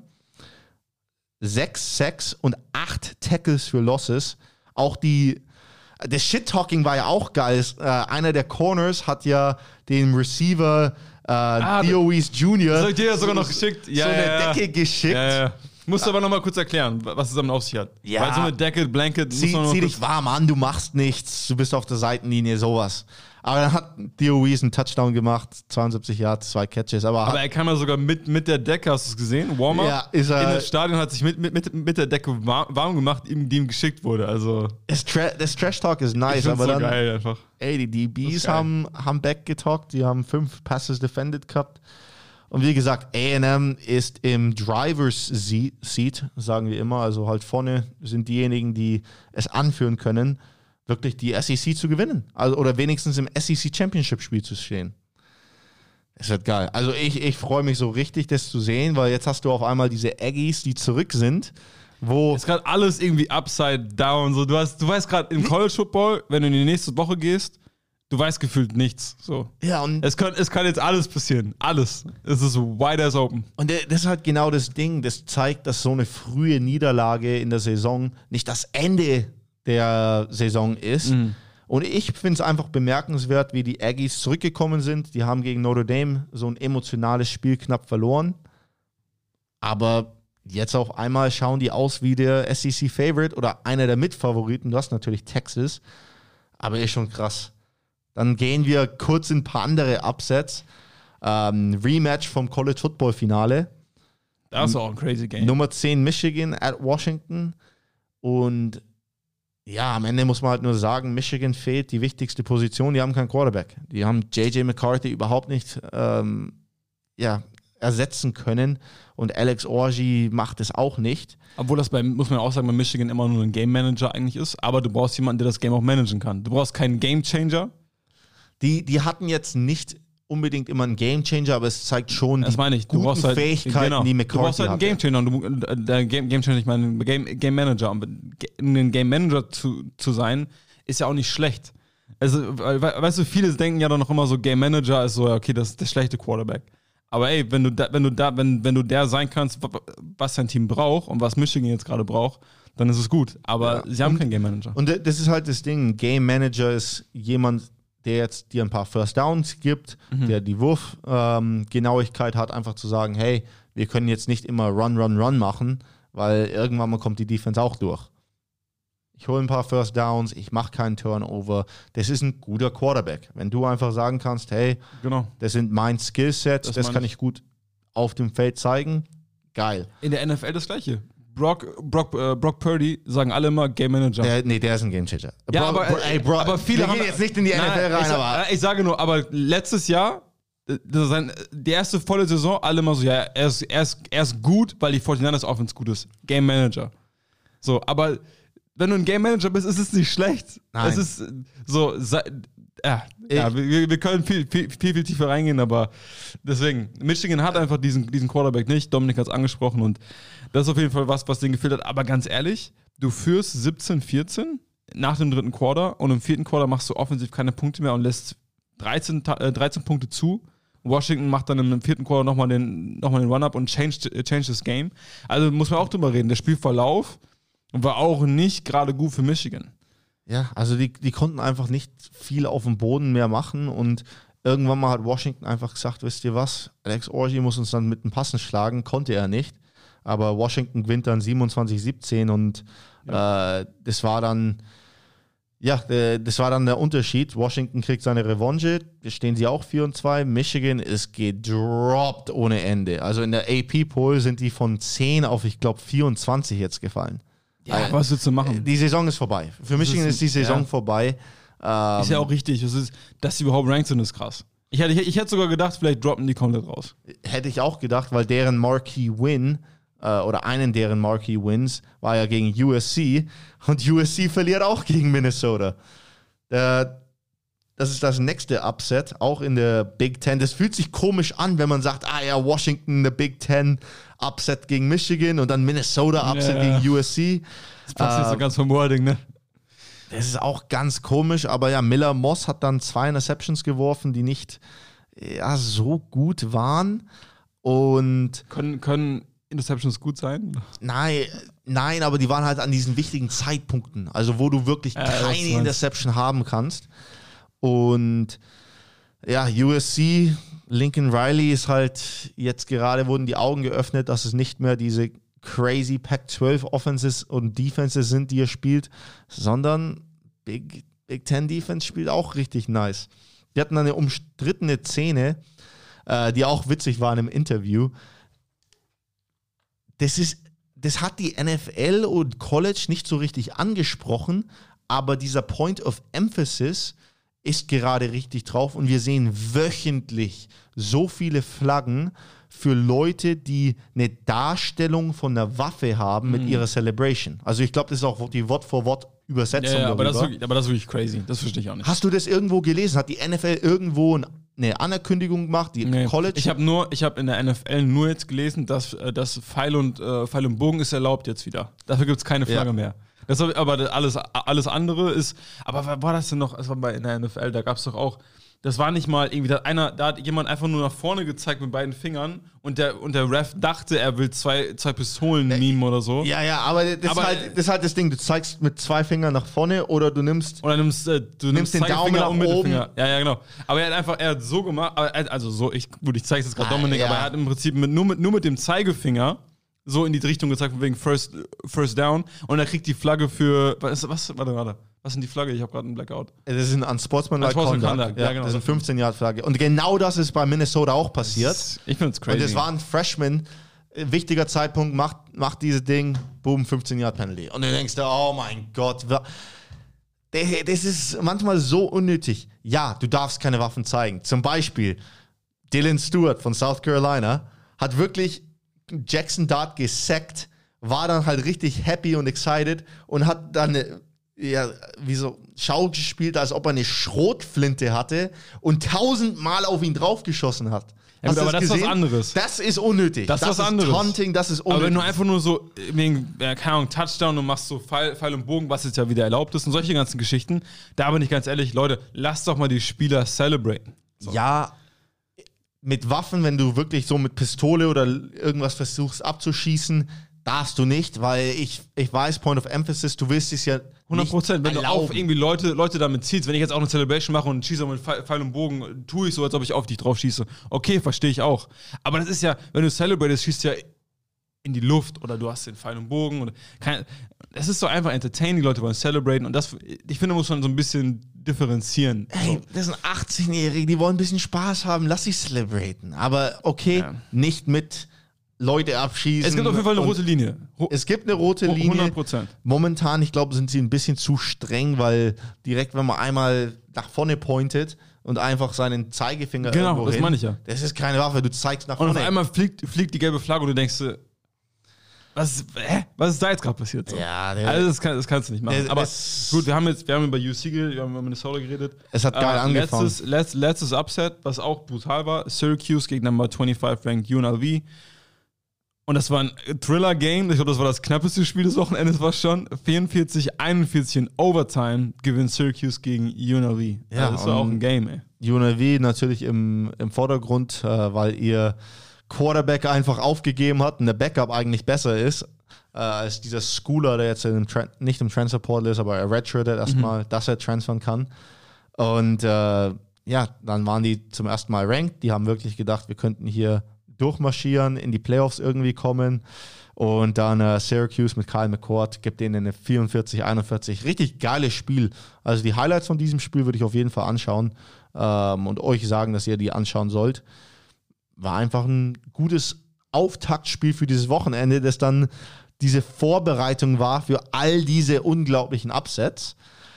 Sechs Sacks und acht Tackles für Losses. Auch die, das Shit-Talking war ja auch geil. Äh, einer der Corners hat ja den Receiver äh, Ah, Theo Weiss Junior Das hab ich dir ja sogar noch geschickt. Ja, so ja, eine ja. Decke geschickt. Ja, ja. Musst du aber nochmal kurz erklären, was es damit auf sich hat. Ja. Weil so eine Decke, Blanket, Zieh, muss man noch zieh kurz dich warm an, du machst nichts, du bist auf der Seitenlinie, sowas. Aber dann hat Theo Wease einen Touchdown gemacht, zweiundsiebzig Yards, zwei Catches. Aber, Aber er kam ja sogar mit, mit der Decke, hast du es gesehen? Warm-up? Ja, ist er- In das Stadion hat sich mit, mit, mit, mit der Decke warm, warm gemacht, ihm, die ihm geschickt wurde. Also, das, Tra das Trash-Talk ist ich nice, find's aber so dann, geil einfach. ey, die D Das ist Bs geil. haben, haben backgetalkt, die haben fünf Passes defended gehabt. Und wie gesagt, A und M ist im Driver's Seat, sagen wir immer, also halt vorne sind diejenigen, die es anführen können, wirklich die S E C zu gewinnen. Also, oder wenigstens im S E C Championship-Spiel zu stehen. Es wird geil. Also ich, ich freue mich so richtig, das zu sehen, weil jetzt hast du auf einmal diese Aggies, die zurück sind, wo... Ist gerade alles irgendwie upside down. So, du, hast, du weißt gerade im College Football, wenn du in die nächste Woche gehst, du weißt gefühlt nichts. So. Ja, und Es kann, es kann jetzt alles passieren. Alles. Es ist so wide as open. Und der- das ist halt genau das Ding, das zeigt, dass so eine frühe Niederlage in der Saison nicht das Ende der Saison ist. Mhm. Und ich finde es einfach bemerkenswert, wie die Aggies zurückgekommen sind. Die haben gegen Notre Dame so ein emotionales Spiel knapp verloren. Aber jetzt auf einmal schauen die aus wie der S E C-Favorite oder einer der Mitfavoriten. Du hast natürlich Texas, aber ist schon krass. Dann gehen wir kurz in ein paar andere Upsets. Ähm, Rematch vom College Football Finale. Das ist auch ein crazy Game. Nummer zehn Michigan at Washington. Und ja, am Ende muss man halt nur sagen, Michigan fehlt die wichtigste Position. Die haben keinen Quarterback. Die haben J J McCarthy überhaupt nicht ähm, ja, ersetzen können. Und Alex Orji macht es auch nicht. Obwohl das bei, muss man auch sagen, bei Michigan immer nur ein Game Manager eigentlich ist. Aber du brauchst jemanden, der das Game auch managen kann. Du brauchst keinen Game Changer. Die, die hatten jetzt nicht unbedingt immer einen Gamechanger, aber es zeigt schon Das die meine ich. Du guten brauchst halt, Fähigkeiten, genau. die Du brauchst McCarthy halt einen hatte. Game Changer. Und du, äh, der Game, Game Changer, ich meine, einen Game, Game Manager. Und ein Game Manager zu, zu sein, ist ja auch nicht schlecht. Also, we- we- weißt du, viele denken ja dann noch immer so, Game Manager ist so, ja, okay, das ist der schlechte Quarterback. Aber ey, wenn du da, wenn du da, wenn, wenn du der sein kannst, wa- was dein Team braucht und was Michigan jetzt gerade braucht, dann ist es gut. Aber Ja. sie haben Und- keinen Game Manager. Und d- das ist halt das Ding. Ein Game Manager ist jemand, der jetzt dir ein paar First Downs gibt, Mhm. der die Wurfgenauigkeit hat, einfach zu sagen, hey, wir können jetzt nicht immer Run, Run, Run machen, weil irgendwann mal kommt die Defense auch durch. Ich hole ein paar First Downs, ich mache keinen Turnover. Das ist ein guter Quarterback. Wenn du einfach sagen kannst, hey, Genau. das sind mein Skillsets, Das das, meine kann ich. ich gut auf dem Feld zeigen, geil. In der N F L das gleiche. Brock, Brock, äh, Brock Purdy sagen alle immer Game Manager. Der, nee, der ist ein Gamechanger. Ja, Bro, aber, bro, ey, Bro, aber viele wir haben gehen jetzt nicht in die Nein, N F L rein, ich, sag- aber ich sage nur, aber letztes Jahr, äh, das ist ein, die erste volle Saison, alle immer so, ja, er ist, er ist, er ist gut, weil die forty-niners Offense gut ist. Game Manager. So, aber wenn du ein Game Manager bist, ist es nicht schlecht. Nein. Es ist äh, so, sei, ja, ja wir, wir können viel, viel, viel, viel tiefer reingehen, aber deswegen, Michigan hat einfach diesen, diesen Quarterback nicht. Dominik hat es angesprochen und das ist auf jeden Fall was, was denen gefehlt hat. Aber ganz ehrlich, du führst siebzehn vierzehn nach dem dritten Quarter und im vierten Quarter machst du offensiv keine Punkte mehr und lässt dreizehn, Ta- äh, dreizehn Punkte zu. Washington macht dann im vierten Quarter nochmal den, noch mal den Run-Up und changed, äh, changed das Game. Also muss man auch drüber reden. Der Spielverlauf war auch nicht gerade gut für Michigan. ja, also die, die konnten einfach nicht viel auf dem Boden mehr machen und irgendwann mal hat Washington einfach gesagt, wisst ihr was, Alex Orji muss uns dann mit dem Passen schlagen, konnte er nicht, aber Washington gewinnt dann siebenundzwanzig siebzehn und äh, das war dann ja, äh, das war dann der Unterschied. Washington kriegt seine Revanche, jetzt stehen sie auch vier und zwei. Michigan ist gedroppt ohne Ende. Also in der A P-Poll sind die von zehn auf, ich glaube, vierundzwanzig jetzt gefallen. Ja, was willst du machen? Die Saison ist vorbei. Für Michigan ist- ist die Saison ja. vorbei. Ähm, Ist ja auch richtig. Das ist, dass sie überhaupt ranked sind, ist krass. Ich hätte, ich hätte sogar gedacht, vielleicht droppen die komplett raus. Hätte ich auch gedacht, weil deren Marquee Win äh, oder einen deren Marquee Wins war ja gegen U S C und U S C verliert auch gegen Minnesota. Äh, das ist das nächste Upset, auch in der Big Ten. Das fühlt sich komisch an, wenn man sagt, ah ja, Washington, eine Big Ten Upset gegen Michigan und dann Minnesota Upset Ja. gegen U S C. Das passt jetzt Äh, so ganz vom Wording, ne? Das ist auch ganz komisch, aber ja, Miller Moss hat dann zwei Interceptions geworfen, die nicht ja, so gut waren. Und Können, können Interceptions gut sein? nein, nein, aber die waren halt an diesen wichtigen Zeitpunkten, also wo du wirklich Ja, was du keine meinst. Interception haben kannst. Und ja, U S C, Lincoln Riley ist halt jetzt gerade, wurden die Augen geöffnet, dass es nicht mehr diese crazy Pac zwölf Offenses und Defenses sind, die er spielt, sondern Big, Big Ten Defense spielt auch richtig nice. Die hatten eine umstrittene Szene, äh, die auch witzig war in einem Interview. Das ist, das hat die N F L und College nicht so richtig angesprochen, aber dieser Point of Emphasis ist gerade richtig drauf und wir sehen wöchentlich so viele Flaggen für Leute, die eine Darstellung von einer Waffe haben mit mhm. ihrer Celebration. Also ich glaube, das ist auch die Wort-für-Wort-Übersetzung. Ja, ja, aber, das ist wirklich, aber das ist wirklich crazy. Das verstehe ich auch nicht. Hast du das irgendwo gelesen? Hat die N F L irgendwo eine Anerkündigung gemacht? Die nee. College? Ich habe nur, ich habe in der N F L nur jetzt gelesen, dass, dass Pfeil und, äh, Pfeil und Bogen ist erlaubt jetzt wieder. Dafür gibt es keine Flagge ja. mehr. Das, aber alles, alles andere ist, aber was war das denn noch? Es war bei in der N F L, da gab es doch auch, das war nicht mal irgendwie, da hat, einer, da hat jemand einfach nur nach vorne gezeigt mit beiden Fingern und der, und der Ref dachte, er will zwei, zwei Pistolen mimen oder so. Ja, ja, aber, das, aber ist halt, das ist halt das Ding, du zeigst mit zwei Fingern nach vorne oder du nimmst, oder nimmst, äh, du nimmst, nimmst den Daumen nach oben. Ja, ja, genau. Aber er hat einfach, er hat so gemacht, also so, ich, gut, ich zeige es jetzt gerade ah, Dominik, ja. aber er hat im Prinzip mit, nur, mit, nur mit dem Zeigefinger so in die Richtung gezeigt, wegen First, First Down. Und er kriegt die Flagge für, was, was, warte, warte, was sind die Flagge? Ich habe gerade einen Blackout. Das ist ein Unsportsmanlike Conduct. Conduct. Ja, ja, genau. Das ist eine fünfzehn-Yard-Flagge. Und genau das ist bei Minnesota auch passiert. Ist, ich finde es crazy. Und es war ein Freshman, wichtiger Zeitpunkt, macht, macht dieses Ding, boom, fünfzehn-Yard-Penalty. Und du denkst dir, oh mein Gott, das ist manchmal so unnötig. Ja, du darfst keine Waffen zeigen. Zum Beispiel, Dylan Stewart von South Carolina hat wirklich Jackson Dart gesackt, war dann halt richtig happy und excited und hat dann ja, wie so Schau gespielt, als ob er eine Schrotflinte hatte und tausendmal auf ihn draufgeschossen hat. Ja, gut, aber das gesehen? ist was anderes. Das ist unnötig. Das, das ist was anderes. Taunting, das ist unnötig. Aber wenn du einfach nur so, wegen, keine Ahnung, Touchdown und machst so Pfeil, Pfeil und Bogen, was jetzt ja wieder erlaubt ist und solche ganzen Geschichten, da bin ich ganz ehrlich, Leute, lasst doch mal die Spieler celebraten. So. Ja, mit Waffen, wenn du wirklich so mit Pistole oder irgendwas versuchst abzuschießen, darfst du nicht, weil ich, ich weiß, Point of Emphasis, du willst es ja hundert Prozent, wenn erlauben. Du auch irgendwie Leute, Leute damit ziehst, wenn ich jetzt auch eine Celebration mache und schieße mit Pfeil und Bogen, tue ich so, als ob ich auf dich drauf schieße. Okay, verstehe ich auch. Aber das ist ja, wenn du celebratest, schießt du ja in die Luft oder du hast den Pfeil und Bogen. Und kein, das ist so einfach entertaining, die Leute wollen celebraten und das, ich finde, muss man so ein bisschen differenzieren. Hey, das sind achtzehnjährige, die wollen ein bisschen Spaß haben, lass sie celebraten. Aber okay, ja. nicht mit Leute abschießen. Es gibt auf jeden Fall eine rote Linie. Ro- es gibt eine rote Linie. hundert Prozent. Momentan, ich glaube, sind sie ein bisschen zu streng, weil direkt, wenn man einmal nach vorne pointet und einfach seinen Zeigefinger genau, irgendwo das hin, meine ich ja. Das ist keine Waffe, du zeigst nach vorne. Und auf einmal fliegt, fliegt die gelbe Flagge und du denkst, was, hä? Was ist da jetzt gerade passiert? So? Ja, der, also das, kann, das kannst du nicht machen. Der, aber gut, wir haben jetzt, wir haben über U C geredet, wir haben über Minnesota geredet. Es hat geil äh, angefangen. Letztes, letzt, letztes Upset, was auch brutal war, Syracuse gegen Number fünfundzwanzig ranked U N L V. Und das war ein Thriller-Game. Ich glaube, das war das knappeste Spiel des Wochenendes, war schon. vierundvierzig einundvierzig in Overtime gewinnt Syracuse gegen U N L V. Ja, also das war auch ein Game, ey. U N L V natürlich im, im Vordergrund, äh, weil ihr Quarterback einfach aufgegeben hat und der Backup eigentlich besser ist äh, als dieser Schooler, der jetzt im Tra- nicht im Transfer-Portal ist, aber er redshirtet erstmal, mhm. dass er transfern kann. Und äh, ja, dann waren die zum ersten Mal ranked. Die haben wirklich gedacht, wir könnten hier durchmarschieren, in die Playoffs irgendwie kommen. Und dann äh, Syracuse mit Kyle McCord gibt denen eine vierundvierzig einundvierzig. Richtig geiles Spiel. Also die Highlights von diesem Spiel würde ich auf jeden Fall anschauen ähm, und euch sagen, dass ihr die anschauen sollt. War einfach ein gutes Auftaktspiel für dieses Wochenende, das dann diese Vorbereitung war für all diese unglaublichen Upsets.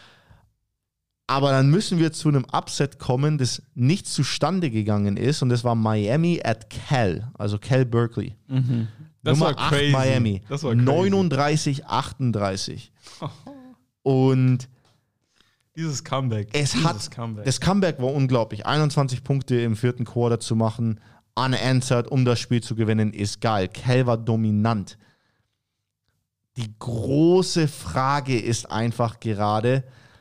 Aber dann müssen wir zu einem Upset kommen, das nicht zustande gegangen ist. Und das war Miami at Cal, also Cal Berkeley. Mhm. Das Nummer war crazy. acht Miami. Das war crazy. neununddreißig achtunddreißig. Und dieses Comeback. Es dieses hat, Comeback. Das Comeback war unglaublich. einundzwanzig Punkte im vierten Quarter zu machen, unanswered, um das Spiel zu gewinnen, ist geil. Cal war dominant. Die große Frage ist einfach gerade,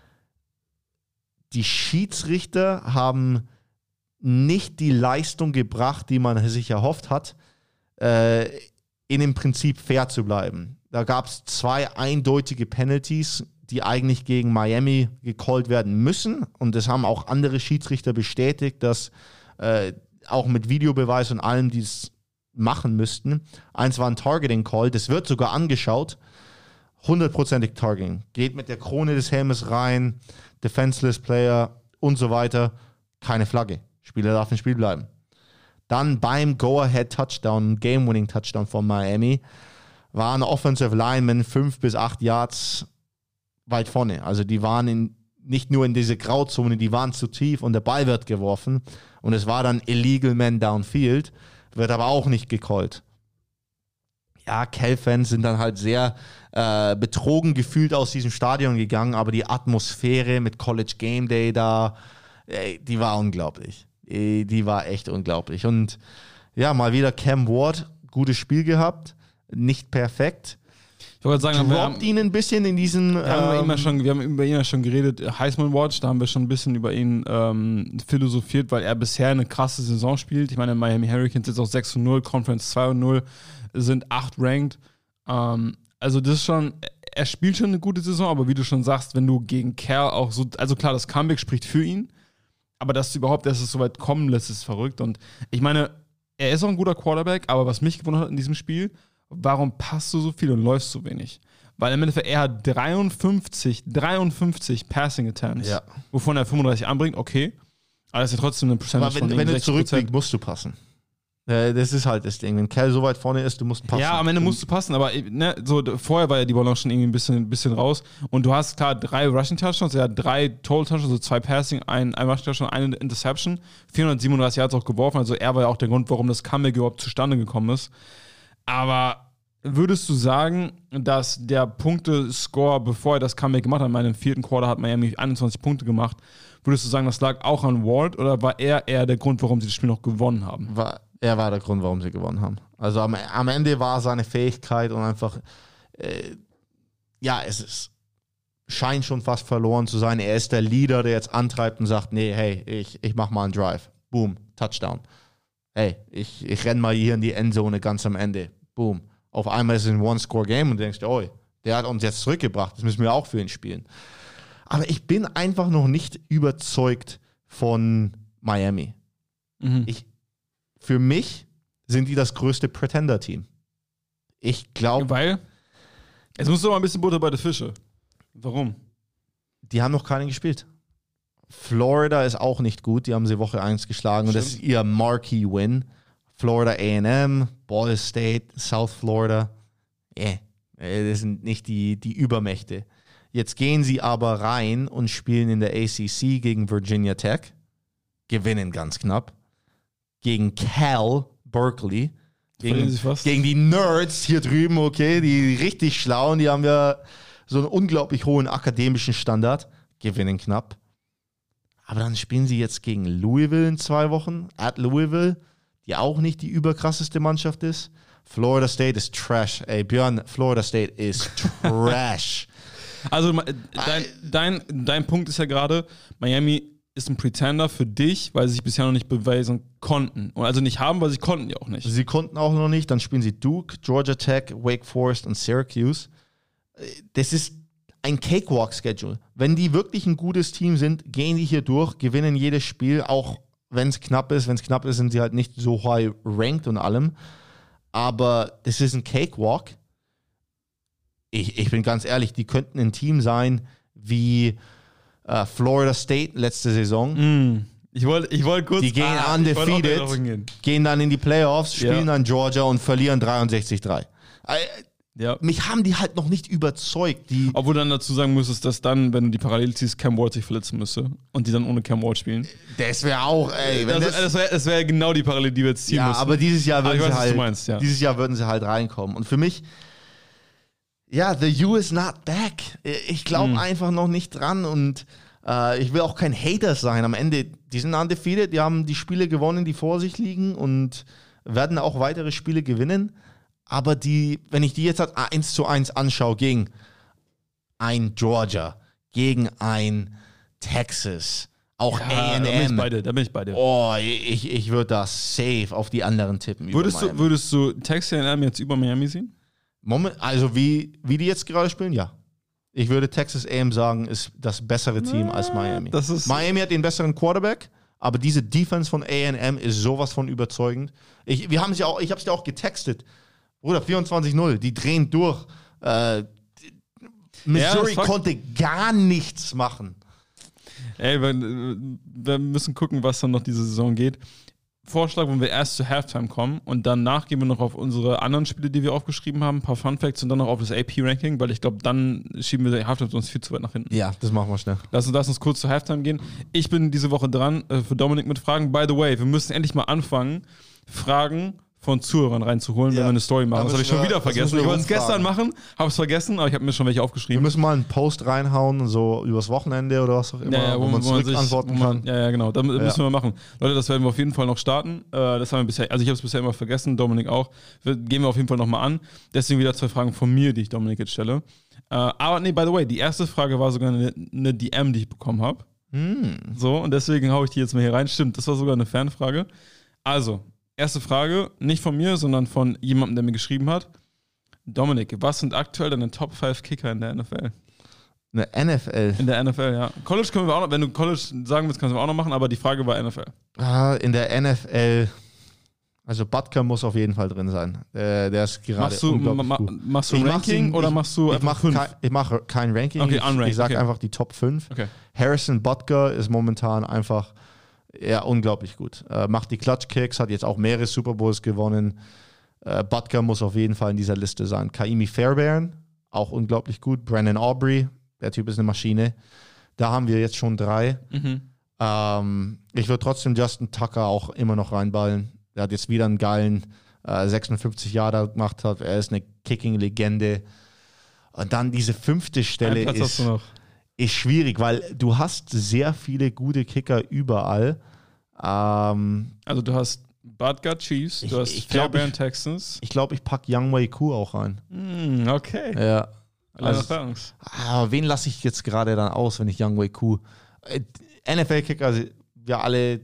die Schiedsrichter haben nicht die Leistung gebracht, die man sich erhofft hat, äh, in dem Prinzip fair zu bleiben. Da gab es zwei eindeutige Penalties, die eigentlich gegen Miami gecallt werden müssen. Und das haben auch andere Schiedsrichter bestätigt, dass äh, auch mit Videobeweis und allem, die machen müssten. Eins war ein Targeting-Call, das wird sogar angeschaut. hundertprozentig Targeting. Geht mit der Krone des Helmes rein, Defenseless Player und so weiter. Keine Flagge. Spieler darf im Spiel bleiben. Dann beim Go-Ahead-Touchdown, Game-Winning-Touchdown von Miami, waren Offensive Linemen fünf bis acht Yards weit vorne. Also die waren in, nicht nur in diese Grauzone, die waren zu tief und der Ball wird geworfen. Und es war dann Illegal Man Downfield, wird aber auch nicht gecallt. Ja, Cal-Fans sind dann halt sehr äh, betrogen gefühlt aus diesem Stadion gegangen, aber die Atmosphäre mit College Game Day da, ey, die war unglaublich. Die war echt unglaublich. Und ja, mal wieder Cam Ward, gutes Spiel gehabt, nicht perfekt. Ich wollte sagen, wir Droppt ihn ein bisschen in diesen... Wir haben, ähm, immer schon, wir haben über ihn ja schon geredet, Heisman Watch, da haben wir schon ein bisschen über ihn ähm, philosophiert, weil er bisher eine krasse Saison spielt. Ich meine, Miami Hurricanes jetzt auch sechs zu null, Conference zwei zu null, sind acht ranked. Ähm, also das ist schon, er spielt schon eine gute Saison, aber wie du schon sagst, wenn du gegen Cal auch so, also klar, das Comeback spricht für ihn, aber dass du überhaupt, dass es so weit kommen lässt, ist verrückt. Und ich meine, er ist auch ein guter Quarterback, aber was mich gewundert hat in diesem Spiel, warum passt du so viel und läufst so wenig? Weil im Endeffekt, er hat dreiundfünfzig, dreiundfünfzig Passing Attempts, Ja. wovon er fünfunddreißig anbringt, okay. Aber das ist ja trotzdem eine Percentage aber wenn, von wenn du sechzig Prozent. zurückliegst, musst du passen. Äh, das ist halt das Ding. Wenn Cal so weit vorne ist, du musst passen. Ja, am Ende musst du passen, aber ne, so, vorher war ja die Balance schon irgendwie ein bisschen, ein bisschen raus. Und du hast klar drei Rushing Touchdowns, er hat drei Total Touchdowns, also zwei Passing, ein, ein Rushing Touchdown, eine Interception, vierhundertsiebenunddreißig Yards auch geworfen. Also er war ja auch der Grund, warum das Comeback überhaupt zustande gekommen ist. Aber würdest du sagen, dass der Punktescore, bevor er das Comeback gemacht hat, in meinem vierten Quarter hat Miami einundzwanzig Punkte gemacht, würdest du sagen, das lag auch an Ward oder war er eher der Grund, warum sie das Spiel noch gewonnen haben? War, er war der Grund, warum sie gewonnen haben. Also am, am Ende war seine Fähigkeit und einfach, äh, ja, es ist, scheint schon fast verloren zu sein. Er ist der Leader, der jetzt antreibt und sagt, nee, hey, ich, ich mach mal einen Drive. Boom, Touchdown. Hey, ich, ich renn mal hier in die Endzone ganz am Ende. Boom. Auf einmal ist es ein One-Score-Game und du denkst, oh, der hat uns jetzt zurückgebracht, das müssen wir auch für ihn spielen. Aber ich bin einfach noch nicht überzeugt von Miami. Mhm. Ich, für mich sind die das größte Pretender-Team. Ich glaube, Weil, jetzt musst du mal ein bisschen Butter bei den Fische. Warum? die haben noch keinen gespielt. Florida ist auch nicht gut, die haben sie Woche eins geschlagen und das ist ihr Marquee-Win. Florida A and M, Ball State, South Florida, eh, das sind nicht die, die Übermächte. Jetzt gehen sie aber rein und spielen in der A C C gegen Virginia Tech, gewinnen ganz knapp, gegen Cal, Berkeley, gegen, gegen die Nerds hier drüben, okay, die richtig schlauen, die haben ja so einen unglaublich hohen akademischen Standard, gewinnen knapp. Aber dann spielen sie jetzt gegen Louisville in zwei Wochen, at Louisville, die auch nicht die überkrasseste Mannschaft ist. Florida State ist Trash. Ey, Björn, Florida State ist Trash. Also dein, dein, dein Punkt ist ja gerade, Miami ist ein Pretender für dich, weil sie sich bisher noch nicht beweisen konnten. Und also nicht haben, weil sie konnten ja auch nicht. Sie konnten auch noch nicht. Dann spielen sie Duke, Georgia Tech, Wake Forest und Syracuse. Das ist ein Cakewalk-Schedule. Wenn die wirklich ein gutes Team sind, gehen die hier durch, gewinnen jedes Spiel, auch wenn es knapp ist. Wenn es knapp ist, sind sie halt nicht so high ranked und allem. Aber das ist ein Cakewalk. Ich, ich bin ganz ehrlich, die könnten ein Team sein wie äh, Florida State letzte Saison. Mm. Ich wollte ich wollt kurz... Die gehen ah, undefeated, gehen dann in die Playoffs, spielen ja. dann Georgia und verlieren dreiundsechzig drei. Äh, Ja. Mich haben die halt noch nicht überzeugt. Die Obwohl du dann dazu sagen müsstest, dass dann, wenn du die Parallel ziehst, Cam Ward sich verletzen müsste und die dann ohne Cam Ward spielen. Das wäre auch, ey. Wenn das das das wäre das wär genau die Parallel, die wir jetzt ziehen ja, müssen. aber dieses Jahr würden weiß, sie halt, meinst, ja. dieses Jahr würden sie halt reinkommen. Und für mich, ja, the U is not back. Ich glaube mhm. einfach noch nicht dran und äh, ich will auch kein Hater sein. Am Ende, die sind undefeated, die haben die Spiele gewonnen, die vor sich liegen und werden auch weitere Spiele gewinnen. Aber die, wenn ich die jetzt halt eins zu eins anschaue gegen ein Georgia, gegen ein Texas, auch ja, A and M. Da bin ich bei dir, da bin ich bei dir. Oh, ich, ich würde da safe auf die anderen tippen. Würdest du, würdest du Texas A and M jetzt über Miami sehen? Moment, also wie, wie die jetzt gerade spielen, ja. Ich würde Texas A and M sagen, ist das bessere Team Na, als Miami. das ist Miami hat den besseren Quarterback, Aber diese Defense von A und M ist sowas von überzeugend. Ich, wir haben es ja auch, ich habe es ja auch getextet. Bruder, vierundzwanzig null, die drehen durch. Äh, Missouri ja, konnte gar nichts machen. Ey, wir, wir müssen gucken, was dann noch diese Saison geht. Vorschlag, wenn wir erst zur Halftime kommen und danach gehen wir noch auf unsere anderen Spiele, die wir aufgeschrieben haben, ein paar Fun Facts und dann noch auf das A P-Ranking, weil ich glaube, dann schieben wir die Halftime sonst viel zu weit nach hinten. Ja, das machen wir schnell. Lass uns, lass uns kurz zur Halftime gehen. Ich bin diese Woche dran äh, für Dominik mit Fragen. By the way, wir müssen endlich mal anfangen, Fragen von Zuhörern reinzuholen, Ja. wenn wir eine Story machen. Da Das habe ich müssen schon wir- wieder das vergessen. müssen wir Ich wollte es gestern rumfragen. machen, habe es vergessen, aber ich habe mir schon welche Wir aufgeschrieben. müssen mal einen Post reinhauen, so übers Wochenende oder was auch immer, Ja, ja, wo, man sich- zurückantworten wo man, kann. Ja, ja, genau. Das Ja. müssen wir machen. Leute, das werden wir auf jeden Fall noch starten. Äh, das haben wir bisher, also ich habe es bisher immer vergessen, Dominik auch. Wir, gehen wir auf jeden Fall nochmal an. Deswegen wieder zwei Fragen von mir, die ich Dominik jetzt stelle. Äh, aber nee, by the way, die erste Frage war sogar eine, eine D M, die ich bekommen habe. Hm. So, und deswegen haue ich die jetzt mal hier rein. Stimmt, das war sogar eine Fernfrage. Also, erste Frage, nicht von mir, sondern von jemandem, der mir geschrieben hat. Dominik, was sind aktuell deine Top fünf Kicker in der N F L? Eine N F L. In der N F L, ja. College können wir auch noch, wenn du College sagen willst, kannst du auch noch machen, aber die Frage war N F L. Ah, in der N F L, also Butker muss auf jeden Fall drin sein. Äh, der ist gerade Machst du, unglaublich ma, gut. machst du Ich ein mach Ranking sie- oder ich- machst du Ich einfach mache fünf? kein, ich mach kein Ranking, Okay, ich, unranked, ich sage okay. einfach die Top fünf. Okay. Harrison Butker ist momentan einfach ja, unglaublich gut. Äh, macht die Clutch-Kicks, hat jetzt auch mehrere Super Bowls gewonnen. Äh, Butker muss auf jeden Fall in dieser Liste sein. Kaimi Fairbairn, auch unglaublich gut. Brandon Aubrey, der Typ ist eine Maschine. Da haben wir jetzt schon drei. Mhm. Ähm, ich würde trotzdem Justin Tucker auch immer noch reinballen. Der hat jetzt wieder einen geilen äh, sechsundfünfzig Jahre gemacht. Hat. Er ist eine Kicking-Legende. Und dann diese fünfte Stelle Einen Platz hast ist, du noch. ist schwierig, weil du hast sehr viele gute Kicker überall. Ähm, Also du hast Butker Chiefs, Ich- du hast ich glaub, Fairbairn ich- Texans. ich glaube, ich packe Young Wei Koo auch rein. Hm, okay. Ja. Alleine Also, Erfahrungs. ah, wen lasse ich jetzt gerade dann aus, wenn ich Young Wei Koo? Äh, N F L-Kicker, also wir alle,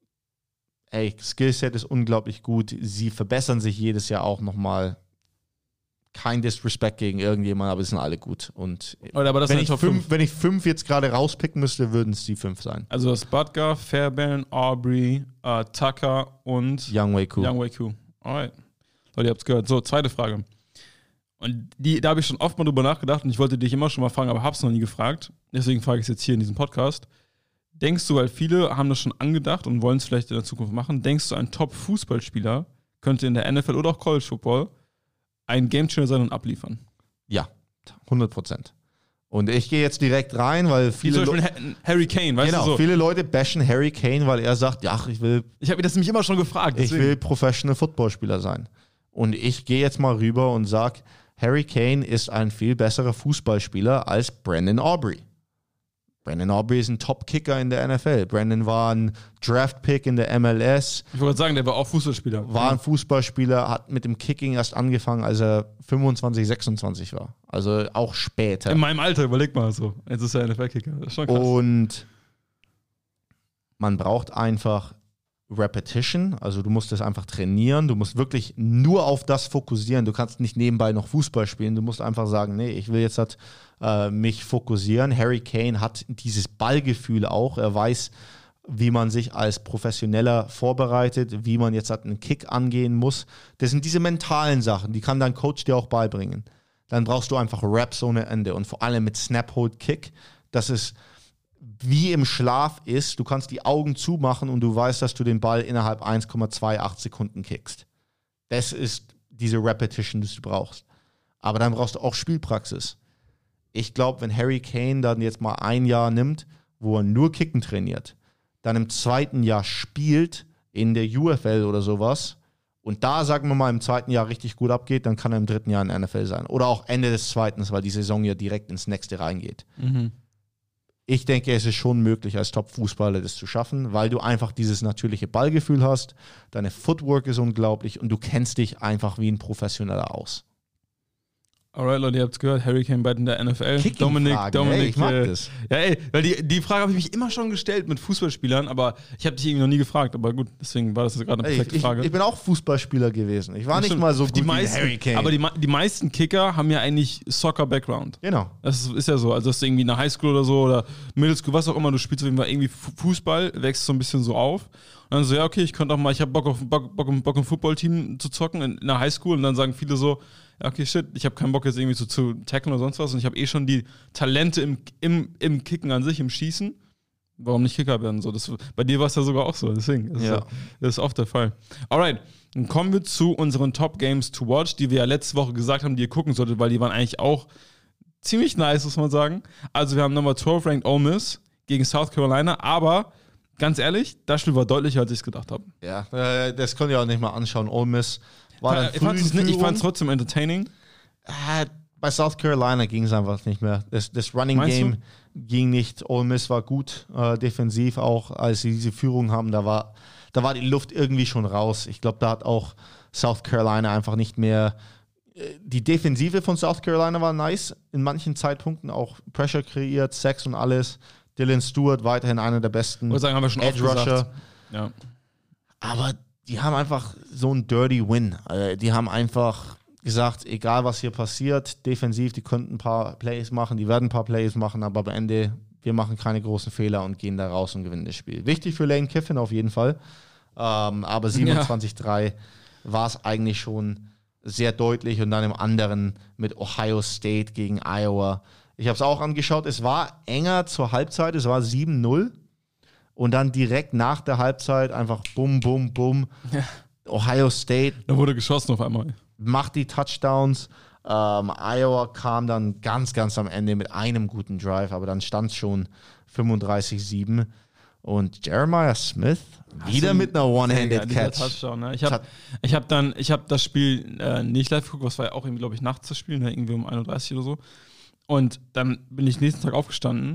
ey, Skillset ist unglaublich gut. Sie verbessern sich jedes Jahr auch nochmal. Kein Disrespect gegen irgendjemand, aber es sind alle gut. Und Oder aber das wenn sind ich, Top fünf, fünf. wenn ich fünf jetzt gerade rauspicken müsste, würden es die fünf sein. Also du hast Butker, Fairbairn, Aubrey, äh, Tucker und Young Wei Koo. Young Wei Koo. Alright. Leute, ihr habt's gehört. So, zweite Frage. Und die, da habe ich schon oft mal drüber nachgedacht und ich wollte dich immer schon mal fragen, aber hab's noch nie gefragt. Deswegen frage ich es jetzt hier in diesem Podcast. Denkst du, weil viele haben das schon angedacht und wollen es vielleicht in der Zukunft machen, denkst du, ein Top-Fußballspieler könnte in der N F L oder auch College Football ein Gamechanger sein und abliefern? Ja, hundert Prozent. Und ich gehe jetzt direkt rein, weil Wie viele, zum Le Beispiel Ha- Harry Kane, weißt genau, du so? viele Leute bashen Harry Kane, weil er sagt, ja, ich will, Ich habe mir das nämlich immer schon gefragt. ich deswegen. will Professional Footballspieler sein. Und ich gehe jetzt mal rüber und sage, Harry Kane ist ein viel besserer Fußballspieler als Brandon Aubrey. Brandon Aubrey ist ein Top-Kicker in der N F L. Brandon war ein Draft-Pick in der M L S, Ich wollte sagen, der war auch Fußballspieler. war ein Fußballspieler, hat mit dem Kicking erst angefangen, als er fünfundzwanzig, sechsundzwanzig war. Also auch später. In meinem Alter, überleg mal so. Jetzt ist er N F L-Kicker. Das ist schon krass. Und man braucht einfach Repetition, also du musst es einfach trainieren, du musst wirklich nur auf das fokussieren, du kannst nicht nebenbei noch Fußball spielen, du musst einfach sagen, nee, ich will jetzt halt, äh, mich fokussieren. Harry Kane hat dieses Ballgefühl auch, er weiß, wie man sich als Professioneller vorbereitet, wie man jetzt halt einen Kick angehen muss. Das sind diese mentalen Sachen, die kann dein Coach dir auch beibringen. Dann brauchst du einfach Reps ohne Ende und vor allem mit Snap-Hold-Kick, das ist wie im Schlaf ist, du kannst die Augen zumachen und du weißt, dass du den Ball innerhalb eins Komma achtundzwanzig Sekunden kickst. Das ist diese Repetition, die du brauchst. Aber dann brauchst du auch Spielpraxis. Ich glaube, wenn Harry Kane dann jetzt mal ein Jahr nimmt, wo er nur Kicken trainiert, dann im zweiten Jahr spielt in der U F L oder sowas und da, sagen wir mal, im zweiten Jahr richtig gut abgeht, dann kann er im dritten Jahr in der N F L sein. Oder auch Ende des zweiten, weil die Saison ja direkt ins nächste reingeht. Mhm. Ich denke, es ist schon möglich, als Top-Fußballer das zu schaffen, weil du einfach dieses natürliche Ballgefühl hast, deine Footwork ist unglaublich und du kennst dich einfach wie ein Professioneller aus. Alright, Leute, ihr habt's gehört, Harry Kane bald in der N F L. Dominik, Dominik, ey, ich mag äh, das. Ja, ey, weil die, die Frage habe ich mich immer schon gestellt mit Fußballspielern, aber ich habe dich irgendwie noch nie gefragt. Aber gut, deswegen war das jetzt gerade eine Ey, perfekte ich, Frage. ich bin auch Fußballspieler gewesen. Ich war Ja, nicht stimmt. mal so die gut meisten, wie Harry Kane. Aber die, die meisten Kicker haben ja eigentlich Soccer-Background. genau. Das ist ja so, also dass du irgendwie in der Highschool oder so oder Middle School, was auch immer, du spielst auf jeden Fall irgendwie Fußball, wächst so ein bisschen so auf. Und dann so, ja, okay, ich könnte auch mal, ich habe Bock auf Bock, Bock, Bock im Footballteam zu zocken in, in der Highschool. Und dann sagen viele so, ja, okay, shit, ich habe keinen Bock jetzt irgendwie zu, zu tackeln oder sonst was. Und ich habe eh schon die Talente im, im, im Kicken an sich, im Schießen. Warum nicht Kicker werden? So, das, bei dir war es ja sogar auch so, deswegen. Das, Ja. ist, das ist oft der Fall. Alright, dann kommen wir zu unseren Top Games to Watch, die wir ja letzte Woche gesagt haben, die ihr gucken solltet, weil die waren eigentlich auch ziemlich nice, muss man sagen. Also wir haben Nummer zwölf ranked Ole Miss gegen South Carolina, aber ganz ehrlich, das Spiel war deutlicher, als ich es gedacht habe. Ja, äh, das könnt ihr auch nicht mal anschauen. Ole Miss war dann Ich fand es nicht, ich fand es Führung. trotzdem entertaining. Ah, bei South Carolina ging es einfach nicht mehr. Das, das Running Meinst Game ging nicht. Ole Miss war gut, äh, defensiv auch, als sie diese Führung haben. Da war, da war die Luft irgendwie schon raus. Ich glaube, da hat auch South Carolina einfach nicht mehr. äh, Die Defensive von South Carolina war nice in manchen Zeitpunkten, auch Pressure kreiert, Sacks und alles. Dylan Stewart weiterhin einer der besten Ich würde sagen, haben wir schon oft Edge Rusher. gesagt. Ja. Aber die haben einfach so einen Dirty Win. Also die haben einfach gesagt, egal was hier passiert, defensiv, die könnten ein paar Plays machen, die werden ein paar Plays machen, aber am Ende, wir machen keine großen Fehler und gehen da raus und gewinnen das Spiel. Wichtig für Lane Kiffin auf jeden Fall. Ähm, aber siebenundzwanzig drei war es eigentlich schon sehr deutlich und dann im anderen mit Ohio State gegen Iowa. Ich habe es auch angeschaut, es war enger zur Halbzeit, es war sieben null. Und dann direkt nach der Halbzeit einfach bum, bum, bum. Ja. Ohio State Da wurde geschossen auf einmal. macht die Touchdowns. Ähm, Iowa kam dann ganz, ganz am Ende mit einem guten Drive, aber dann stand es schon fünfunddreißig sieben. Und Jeremiah Smith wieder Also, mit einer Ja, One-Handed dieser Catch. Touchdown, ne? Ich habe Hat- ich hab dann, ich habe das Spiel äh, nicht live geguckt, was war ja auch irgendwie, glaube ich, nachts das Spiel, ne? Irgendwie um einunddreißig oder so. Und dann bin ich nächsten Tag aufgestanden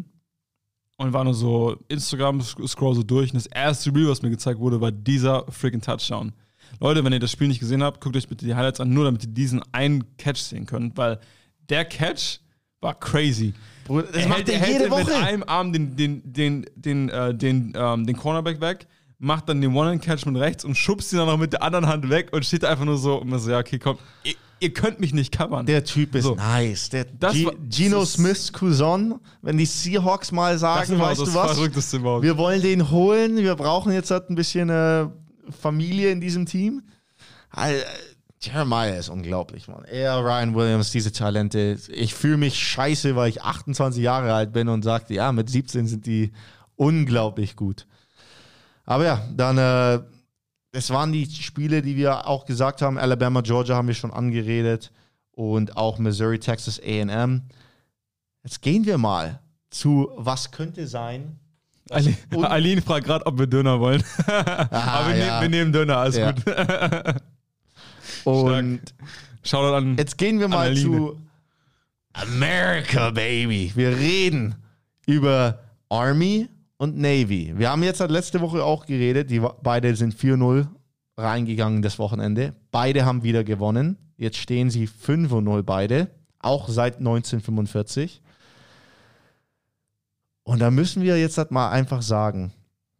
und war nur so Instagram, scroll so durch und das erste Reel, was mir gezeigt wurde, war dieser freaking Touchdown. Leute, wenn ihr das Spiel nicht gesehen habt, guckt euch bitte die Highlights an, nur damit ihr diesen einen Catch sehen könnt, weil der Catch war crazy. Bruder, das er macht hält, er er hält jede mit Woche. einem Arm den, den, den, den, äh, den, ähm, den Cornerback weg, macht dann den One-Hand-Catch mit rechts und schubst ihn dann noch mit der anderen Hand weg und steht einfach nur so und man so, ja, okay, komm, ihr, ihr könnt mich nicht covern. Der Typ ist So. nice. Der Das G- war- Geno das ist- Smiths Cousin, wenn die Seahawks mal sagen, war weißt das du was? Verrückteste überhaupt. Wir wollen den holen, wir brauchen jetzt halt ein bisschen äh, Familie in diesem Team. Al- Jeremiah ist unglaublich, Mann. Er, Ryan Williams, diese Talente. Ich fühle mich scheiße, weil ich achtundzwanzig Jahre alt bin und sagte, ja, mit siebzehn sind die unglaublich gut. Aber ja, dann, äh, es waren die Spiele, die wir auch gesagt haben. Alabama, Georgia haben wir schon angeredet und auch Missouri, Texas A und M. Jetzt gehen wir mal zu, was könnte sein. Aline, Und- Aline fragt gerade, ob wir Döner wollen. Aber wir, ja. nehmen, wir nehmen Döner, alles Ja. gut. Und Shoutout an. jetzt gehen wir mal Aline. zu America, Baby. Wir reden über Army und Navy. Wir haben jetzt halt letzte Woche auch geredet. Die beide sind vier null reingegangen das Wochenende. Beide haben wieder gewonnen. Jetzt stehen sie fünf null beide. Auch seit neunzehnhundertfünfundvierzig. Und da müssen wir jetzt halt mal einfach sagen,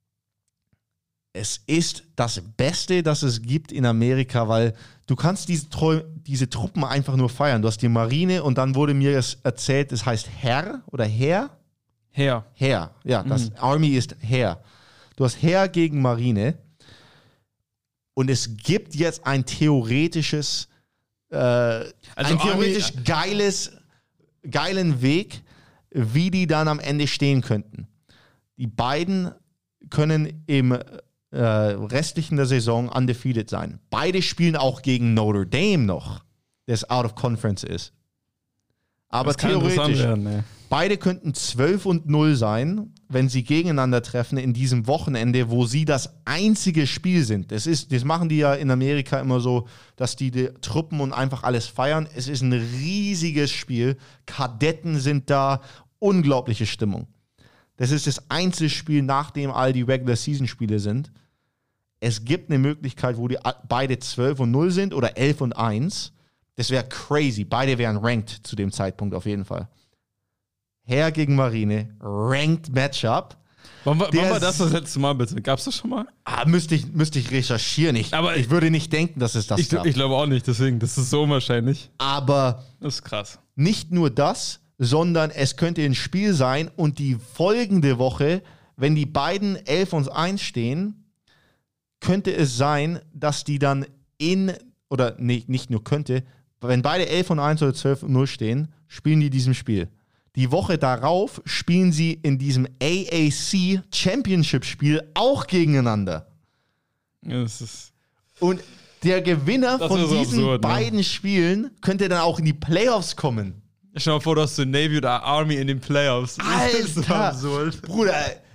es ist das Beste, das es gibt in Amerika, weil du kannst diese, Treu diese Truppen einfach nur feiern. Du hast die Marine und dann wurde mir es erzählt, es heißt Heer oder Heer. Her. Heer, ja, das Army ist Heer. Du hast Heer gegen Marine und es gibt jetzt ein theoretisches, äh, ein theoretisch Army- geiles, geilen Weg, wie die dann am Ende stehen könnten. Die beiden können im äh, restlichen der Saison undefeated sein. Beide spielen auch gegen Notre Dame noch, das out of conference ist. Aber Das kann interessant theoretisch, werden, ey. beide könnten zwölf und null sein, wenn sie gegeneinander treffen in diesem Wochenende, wo sie das einzige Spiel sind. Das ist, das machen die ja in Amerika immer so, dass die, die Truppen und einfach alles feiern. Es ist ein riesiges Spiel. Kadetten sind da, unglaubliche Stimmung. Das ist das einzige Spiel, nachdem all die Regular-Season-Spiele sind. Es gibt eine Möglichkeit, wo die beide zwölf und null sind oder elf und eins. Das wäre crazy. Beide wären ranked zu dem Zeitpunkt auf jeden Fall. Heer gegen Marine, ranked Matchup. Wann, wann war das das letzte Mal bitte? Gab es das schon mal? Ah, müsste ich, müsste ich recherchieren. Ich, Aber ich würde nicht denken, dass es das ich, gab. Ich glaube auch nicht, deswegen, das ist so unwahrscheinlich. Aber das ist krass. Nicht nur das, sondern es könnte ein Spiel sein und die folgende Woche, wenn die beiden elf und eins stehen, könnte es sein, dass die dann in, oder nee, nicht nur könnte, wenn beide elf und eins oder zwölf und null stehen, spielen die diesem Spiel. Die Woche darauf spielen sie in diesem A A C Championship Spiel auch gegeneinander. Ja, das ist und der Gewinner das von so diesen absurd, beiden ne? Spielen könnte dann auch in die Playoffs kommen. Stell dir mal vor, du hast so Navy oder Army in den Playoffs. Alter, das ist so absurd. Bruder,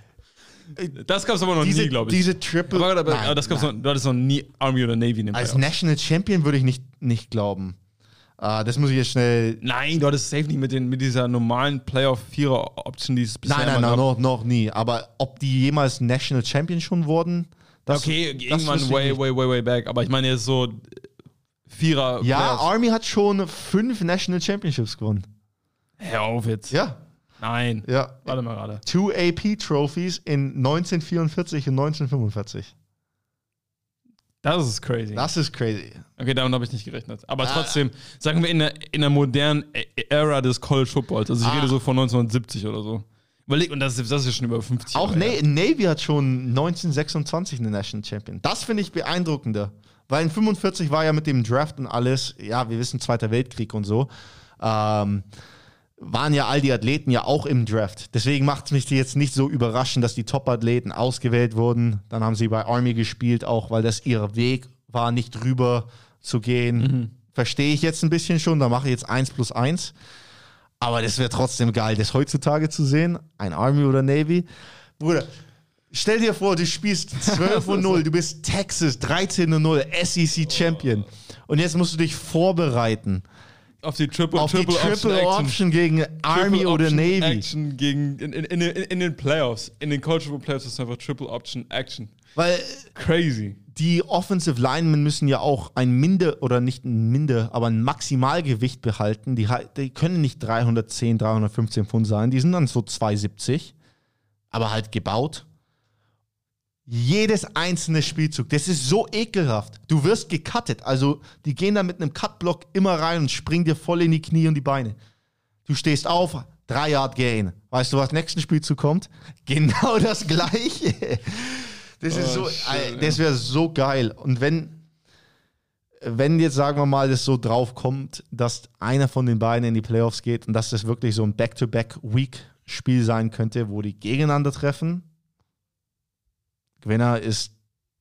Das gab es aber noch diese, nie, glaube ich. Diese Triple. aber, aber, nein, aber das gab's noch, nein. du hattest noch nie Army oder Navy in den Als Playoffs. National Champion würde ich nicht, nicht glauben. Uh, das muss ich jetzt schnell. Nein, du hattest safe nicht mit, den, mit dieser normalen Playoff-Vierer-Option, die es bisher Nein, nein, immer nein, gab. noch, noch nie. Aber ob die jemals National Champion schon wurden? Das, Okay, das irgendwann wüsste ich way, nicht. way, way, way back. Aber ich meine jetzt so Vierer. Ja, Playoffs. Army hat schon fünf National Championships gewonnen. Hör auf jetzt. Ja, Nein. ja. Warte mal gerade. Two A P Trophies in neunzehnhundertvierundvierzig und neunzehnhundertfünfundvierzig. Das ist crazy. Das ist crazy. Okay, damit habe ich nicht gerechnet. Aber trotzdem, sagen wir in der, in der modernen Ära des College Footballs. Also ich Ah. rede so von neunzehnhundertsiebzig oder so. Überleg, und das ist, das ist schon über fünfzig Auch Jahre Na her. Navy hat schon neunzehnhundertsechsundzwanzig eine National Champion. Das finde ich beeindruckender. Weil in fünfundvierzig war ja mit dem Draft und alles, ja, wir wissen, Zweiter Weltkrieg und so, ähm, waren ja all die Athleten ja auch im Draft. Deswegen macht es mich jetzt nicht so überraschend, dass die Top-Athleten ausgewählt wurden. Dann haben sie bei Army gespielt, auch weil das ihr Weg war, nicht rüber zu gehen. Mhm. Verstehe ich jetzt ein bisschen schon, da mache ich jetzt eins plus eins. Aber das wäre trotzdem geil, das heutzutage zu sehen. Ein Army oder Navy. Bruder, stell dir vor, du spielst zwölf und null, du bist Texas dreizehn und null, S E C Champion. Und jetzt musst du dich vorbereiten Auf die Triple, auf Triple die Triple Option, Option, gegen Army Triple oder Option Navy. Action gegen, in, in, in, in den Playoffs. In den College Football Playoffs ist es einfach Triple Option Action. Weil Crazy. die Offensive Linemen müssen ja auch ein Minder, oder nicht ein Minder, aber ein Maximalgewicht behalten. Die, ha- die können nicht dreihundertzehn, dreihundertfünfzehn Pfund sein. Die sind dann so zweihundertsiebzig, aber halt gebaut. Jedes einzelne Spielzug, das ist so ekelhaft. Du wirst gecuttet, also die gehen da mit einem Cutblock immer rein und springen dir voll in die Knie und die Beine. Du stehst auf, drei Yard Gain. Weißt du, was nächsten Spielzug kommt? Genau das Gleiche. Das ist Oh, so, shit, äh, das wäre so geil. Und wenn, wenn jetzt, sagen wir mal, das so drauf kommt, dass einer von den beiden in die Playoffs geht und dass das wirklich so ein Back-to-Back-Week-Spiel sein könnte, wo die gegeneinander treffen, Gewinner ist,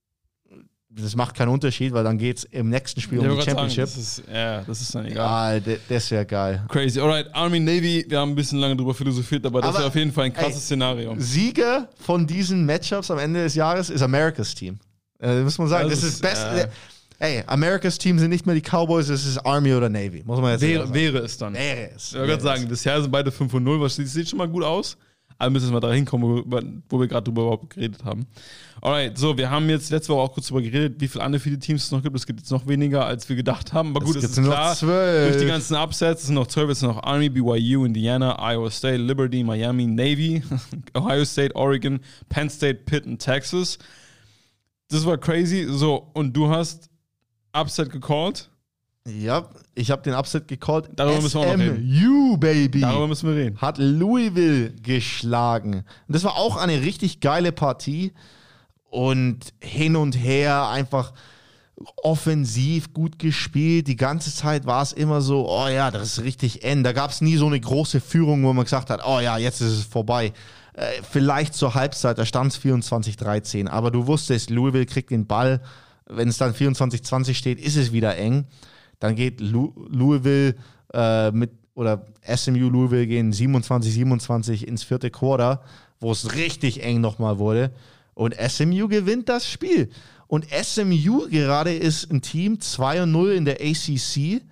das macht keinen Unterschied, weil dann geht es im nächsten Spiel um Ich die wollte gerade Championship. Sagen, das ist, ja, das ist dann egal. Ah, d- das wäre geil. Crazy. Alright, Army, Navy, wir haben ein bisschen lange drüber philosophiert, aber das Aber, ist auf jeden Fall ein krasses ey, Szenario. Sieger von diesen Matchups am Ende des Jahres ist Americas Team. Äh, muss man sagen, Das das, ist, ist das Beste. äh, Ey, Americas Team sind nicht mehr die Cowboys, es ist Army oder Navy. Muss man jetzt Wäre, sagen. wäre es dann. Wäre es. Ich wollte gerade sagen, bisher sind beide fünf und null, was sieht, sieht schon mal gut aus. Aber müssen wir mal da hinkommen, wo, wo wir gerade drüber überhaupt geredet haben. Alright, so, wir haben jetzt letzte Woche auch kurz drüber geredet, wie viele undefeated Teams es noch gibt. Es gibt jetzt noch weniger, als wir gedacht haben. Aber gut, es gibt ist nur noch klar, zwölf. durch die ganzen Upsets, es sind noch zwölf, es sind noch Army, B Y U, Indiana, Iowa State, Liberty, Miami, Navy, Ohio State, Oregon, Penn State, Pitt und Texas. Das war crazy. So, und du hast Upset gecallt. Ja, ich habe den Upset gecallt. Darüber müssen wir auch noch S M U, Baby. Darüber müssen wir reden. Hat Louisville geschlagen. Und das war auch eine richtig geile Partie. Und hin und her einfach offensiv gut gespielt. Die ganze Zeit war es immer so, oh ja, das ist richtig eng. Da gab es nie so eine große Führung, wo man gesagt hat, oh ja, jetzt ist es vorbei. Äh, vielleicht zur Halbzeit, da stand es vierundzwanzig dreizehn. Aber du wusstest, Louisville kriegt den Ball. Wenn es dann vierundzwanzig zwanzig steht, ist es wieder eng. Dann geht Lu- Louisville äh, mit, oder S M U Louisville gehen siebenundzwanzig siebenundzwanzig ins vierte Quarter, wo es richtig eng nochmal wurde. Und S M U gewinnt das Spiel. Und S M U gerade ist ein Team zwei und null in der A C C.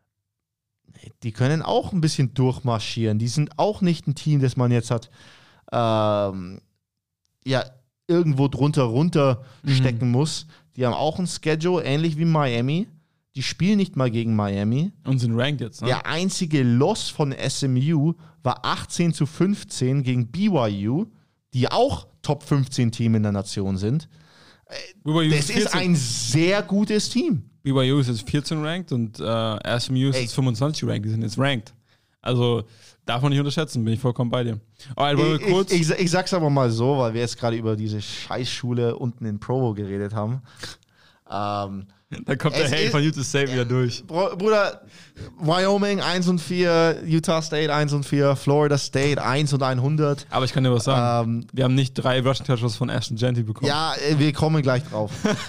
Die können auch ein bisschen durchmarschieren. Die sind auch nicht ein Team, das man jetzt hat, ähm, ja, irgendwo drunter runter stecken muss. Die haben auch ein Schedule, ähnlich wie Miami. Die spielen nicht mal gegen Miami. Und sind ranked jetzt, ne? Der einzige Loss von S M U war achtzehn zu fünfzehn gegen B Y U, die auch Top fünfzehn Team in der Nation sind. B Y U Das ist ein sehr gutes Team. B Y U ist jetzt vierzehn ranked und äh, S M U ist Ey. jetzt fünfundzwanzig ranked. Die sind jetzt ranked. Also darf man nicht unterschätzen, bin ich vollkommen bei dir. Alright, wollen wir Ich, kurz... ich, ich, ich sag's aber mal so, weil wir jetzt gerade über diese Scheißschule unten in Provo geredet haben. Ähm, Dann kommt der es Hate ist- von Utah State wieder durch. Bro- Bruder, Wyoming eins und vier, Utah State eins und vier, Florida State eins und hundert. Aber ich kann dir was sagen. Ähm, Wir haben nicht drei Rushing Touchdowns von Ashton Genty bekommen. ja, äh, wir kommen gleich drauf.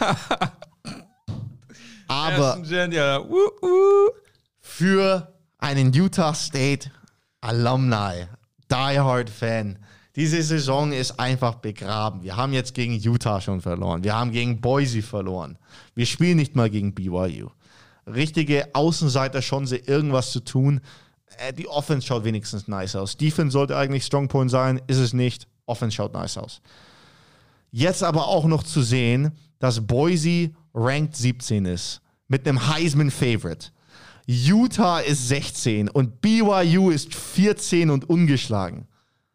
Aber Ashton Genty, ja. Uh, uh. für einen Utah State Alumni, diehard Fan, diese Saison ist einfach begraben. Wir haben jetzt gegen Utah schon verloren. Wir haben gegen Boise verloren. Wir spielen nicht mal gegen B Y U. Richtige Außenseiterchance, irgendwas zu tun. Äh, Die Offense schaut wenigstens nice aus. Defense sollte eigentlich Strong Point sein, ist es nicht. Offense schaut nice aus. Jetzt aber auch noch zu sehen, dass Boise ranked siebzehn ist. Mit einem Heisman-Favorite. Utah ist sechzehn und B Y U ist vierzehn und ungeschlagen.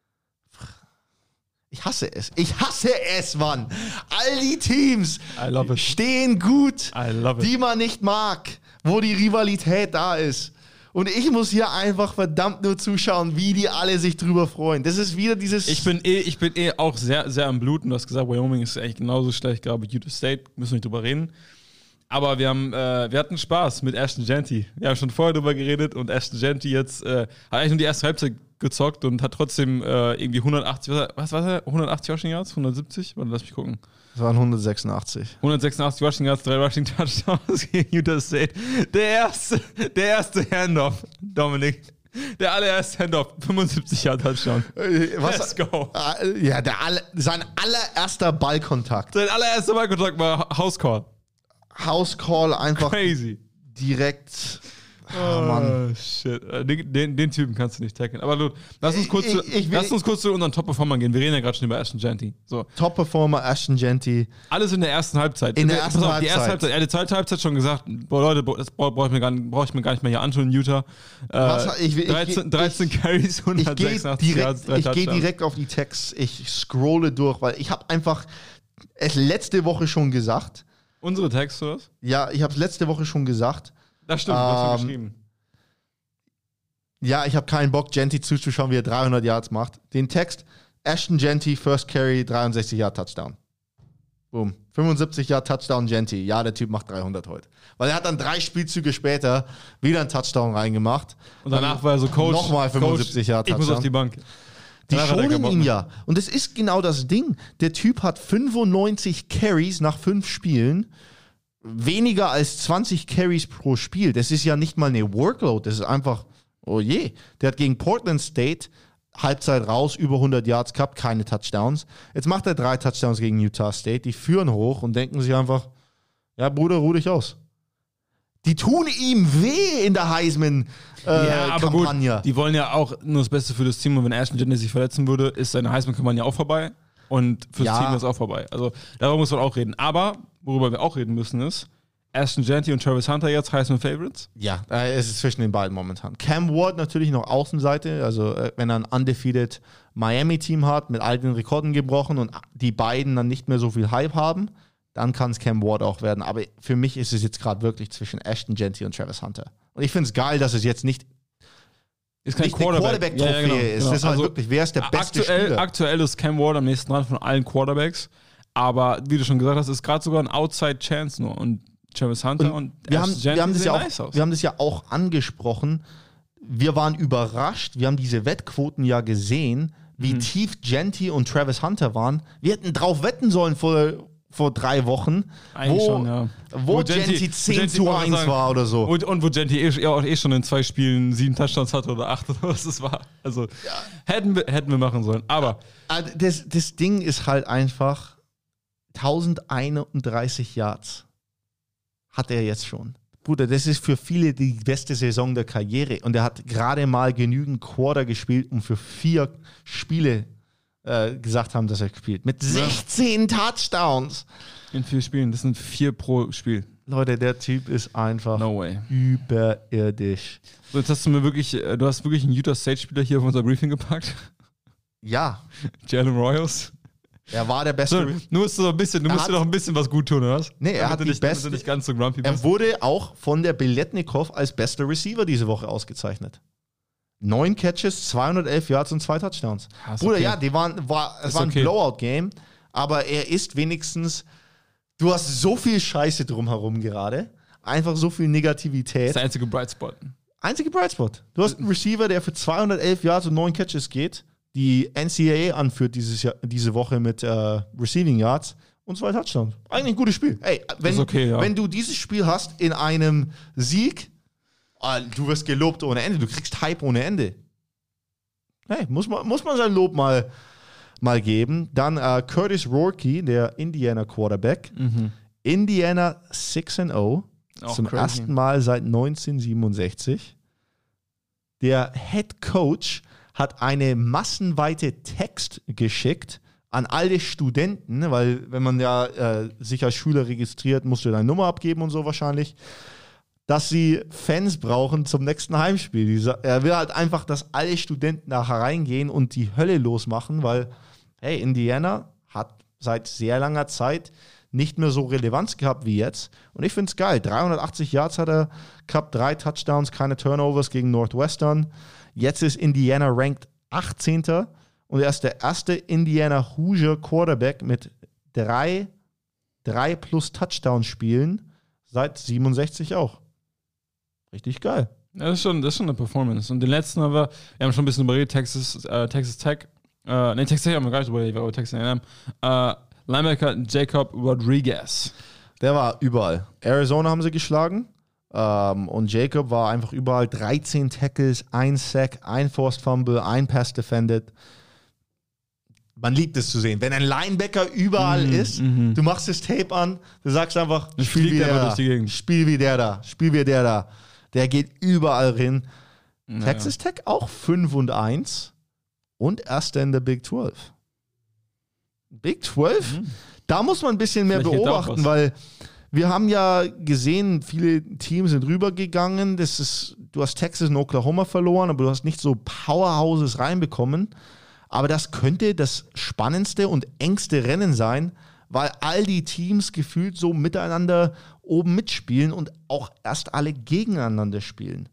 Ich hasse es. Ich hasse es, Mann. All die Teams I love it. stehen gut, I love it. die man nicht mag, wo die Rivalität da ist. Und ich muss hier einfach verdammt nur zuschauen, wie die alle sich drüber freuen. Das ist wieder dieses... Ich bin eh, ich bin eh auch sehr, sehr am Bluten. Du hast gesagt, Wyoming ist echt genauso schlecht, glaube ich. Utah State, müssen wir nicht drüber reden. Aber wir haben, äh, wir hatten Spaß mit Ashton Genty. Wir haben schon vorher drüber geredet und Ashton Genty jetzt äh, hat eigentlich nur die erste Halbzeit gezockt und hat trotzdem äh, irgendwie hundertachtzig, was war er? hundertachtzig Rushing Yards? hundertsiebzig? Warte, lass mich gucken. Das waren hundertsechsundachtzig. hundertsechsundachtzig Rushing Yards, drei Rushing Touchdowns gegen Utah State. Der erste, der erste Handoff, Dominik. Der allererste Handoff, fünfundsiebzig Yard Touchdown. Äh, Was? Let's go. Äh, Ja, der alle, sein allererster Ballkontakt. Sein allererster Ballkontakt war House Call. House Call einfach Crazy. direkt. Ah, Mann. Oh, shit. Äh, Den, den, den Typen kannst du nicht tackeln. Aber Lut, lass uns kurz, Ich- zu, ich- ich will- lass uns kurz zu unseren Top-Performern gehen. Wir reden ja gerade schon über Ashton Genty. So. Top-Performer Ashton Genty. Alles in der ersten Halbzeit. In der Pass ersten auf, Die erste Halbzeit. Halbzeit. Er hat die zweite Halbzeit schon gesagt, boah Leute, boah, das brauche ich, mir gar nicht- brauch ich mir gar nicht mehr hier anschauen in Utah. Äh, Was- ich- ich- dreizehn, dreizehn Carries, Ich gehe hundertsechsundachtzig Yards, direkt, drei ich geh Touchdowns. direkt auf die Texts. Ich scrolle durch, weil ich habe einfach es letzte Woche schon gesagt. Unsere Texte, oder was? Ja, ich habe es letzte Woche schon gesagt. Das stimmt, du hast ja Ähm, geschrieben. Ja, ich habe keinen Bock, Genty zuzuschauen, wie er dreihundert Yards macht. Den Text, Ashton Genty, First Carry, dreiundsechzig Yard Touchdown. Boom. fünfundsiebzig Yard Touchdown Genty. Ja, der Typ macht dreihundert heute. Weil er hat dann drei Spielzüge später wieder einen Touchdown reingemacht. Und danach war er so Coach. Nochmal fünfundsiebzig Coach, Yard Ich muss auf Touchdown. die Bank. Die Danach hat er keinen schonen Bock ihn mehr. ja. Und es ist genau das Ding. Der Typ hat fünfundneunzig Carries nach fünf Spielen. Weniger als zwanzig Carries pro Spiel. Das ist ja nicht mal eine Workload. Das ist einfach, oh je. Der hat gegen Portland State Halbzeit raus, über hundert Yards gehabt, keine Touchdowns. Jetzt macht er drei Touchdowns gegen Utah State. Die führen hoch und denken sich einfach, ja Bruder, ruh dich aus. Die tun ihm weh in der Heisman äh, Ja, aber gut, Kampagne. die wollen ja auch nur das Beste für das Team und wenn Ashton Genty sich verletzen würde, ist seine Heisman-Kampagne auch vorbei und fürs Ja. Team ist auch vorbei. Also darüber muss man auch reden. Aber worüber wir auch reden müssen ist, Ashton Genty und Travis Hunter jetzt Heisman-Favorites. Ja, äh, es ist zwischen den beiden momentan. Cam Ward natürlich noch Außenseite, also äh, wenn er ein undefeated Miami-Team hat, mit all den Rekorden gebrochen und die beiden dann nicht mehr so viel Hype haben, dann kann es Cam Ward auch werden. Aber für mich ist es jetzt gerade wirklich zwischen Ashton Genty und Travis Hunter. Und ich finde es geil, dass es jetzt nicht, Ist kein nicht eine Quarterback. Quarterback-Trophäe Ja, ja, genau, ist. genau. Das ist halt Also, wirklich, wer ist der beste aktuell, Spieler? aktuell ist Cam Ward am nächsten dran von allen Quarterbacks. Aber wie du schon gesagt hast, ist gerade sogar ein Outside-Chance nur. Und Travis Hunter und, wir, Ashton haben, Genty wir, haben das sehen ja auch, nice aus. wir haben das ja auch angesprochen. Wir waren überrascht. Wir haben diese Wettquoten ja gesehen, wie Mhm. tief Genty und Travis Hunter waren. Wir hätten drauf wetten sollen vor, vor drei Wochen, Eigentlich wo, schon, ja. wo, Wo Genty, Genty- zehn Genty zu wollte eins sagen, war oder so. Und, und wo Genty eh, ja, auch eh schon in zwei Spielen sieben Touchdowns hatte oder acht oder was es war. Also hätten, wir, hätten wir machen sollen. Aber Ah, Das, das Ding ist halt einfach tausendeinunddreißig Yards hat er jetzt schon. Bruder, das ist für viele die beste Saison der Karriere. Und er hat gerade mal genügend Quarter gespielt, um für vier Spiele äh, gesagt haben, dass er spielt. Mit sechzehn ja. Touchdowns. In vier Spielen. Das sind vier pro Spiel. Leute, der Typ ist einfach no way. überirdisch. So, jetzt hast du mir wirklich, du hast wirklich einen Utah State-Spieler hier auf unser Briefing gepackt. Ja. Jalen Royals. Er war der beste. So, du musst, so ein bisschen, du musst dir noch ein bisschen was gut tun, oder was? Nee, er damit hat die nicht, beste. Nicht ganz so grumpy er bist. wurde auch von der Biletnikow als bester Receiver diese Woche ausgezeichnet. Neun Catches, zweihundertelf Yards und zwei Touchdowns. Ah, Bruder, okay. ja, die waren, war, es Ist war ein okay. Blowout-Game, aber er ist wenigstens. Du hast so viel Scheiße drumherum gerade. Einfach so viel Negativität. Das ist der einzige Bright Spot. Einzige Bright Spot. Du hast einen Receiver, der für zweihundertelf Yards und neun Catches geht, die N C A A anführt dieses Jahr, diese Woche mit äh, Receiving Yards und zwei Touchdowns. Eigentlich ein gutes Spiel. Ey, wenn, ist okay, ja. wenn du dieses Spiel hast in einem Sieg, ah, du wirst gelobt ohne Ende. Du kriegst Hype ohne Ende. Hey, muss man, muss man sein Lob mal, mal geben. Dann äh, Curtis Rourke, der Indiana Quarterback. Mhm. Indiana six and oh. Auch Zum crazy. ersten Mal seit neunzehnhundertsiebenundsechzig. Der Head Coach hat eine massenweite Text geschickt an alle Studenten, weil wenn man ja äh, sich als Schüler registriert, musst du deine Nummer abgeben und so wahrscheinlich, dass sie Fans brauchen zum nächsten Heimspiel. Dieser, er will halt einfach, dass alle Studenten da reingehen und die Hölle losmachen, weil, hey, Indiana hat seit sehr langer Zeit nicht mehr so Relevanz gehabt wie jetzt. Und ich finde es geil. dreihundertachtzig Yards hat er gehabt, drei Touchdowns, keine Turnovers gegen Northwestern. Jetzt ist Indiana ranked achtzehnter und er ist der erste Indiana Hoosier Quarterback mit drei, drei plus Touchdown-Spielen seit siebenundsechzig auch. Richtig geil. Ja, das ist schon, das ist schon eine Performance. Und den letzten haben wir, wir haben schon ein bisschen überredet, Texas, äh, Texas Tech, äh, ne, Texas Tech haben wir gar nicht überredet, aber Texas A and M, äh, Linebacker Jacob Rodriguez. Der war überall. Arizona haben sie geschlagen. Ähm, und Jacob war einfach überall. dreizehn Tackles, ein Sack, ein Forced Fumble, ein Pass defended. Man liebt es zu sehen. Wenn ein Linebacker überall Mhm, ist, mhm. du machst das Tape an, du sagst einfach, Das spiel fliegt wie einfach der durch da. die Gegend. Spiel wie der da. Spiel wie der da. Der geht überall hin. Naja. Texas Tech auch fünf und eins und erster in der Big zwölf. Big zwölf? Mhm. Da muss man ein bisschen mehr Vielleicht geht da auch beobachten, was. weil wir haben ja gesehen, viele Teams sind rübergegangen. Das ist, du hast Texas und Oklahoma verloren, aber du hast nicht so Powerhouses reinbekommen. Aber das könnte das spannendste und engste Rennen sein, weil all die Teams gefühlt so miteinander oben mitspielen und auch erst alle gegeneinander spielen.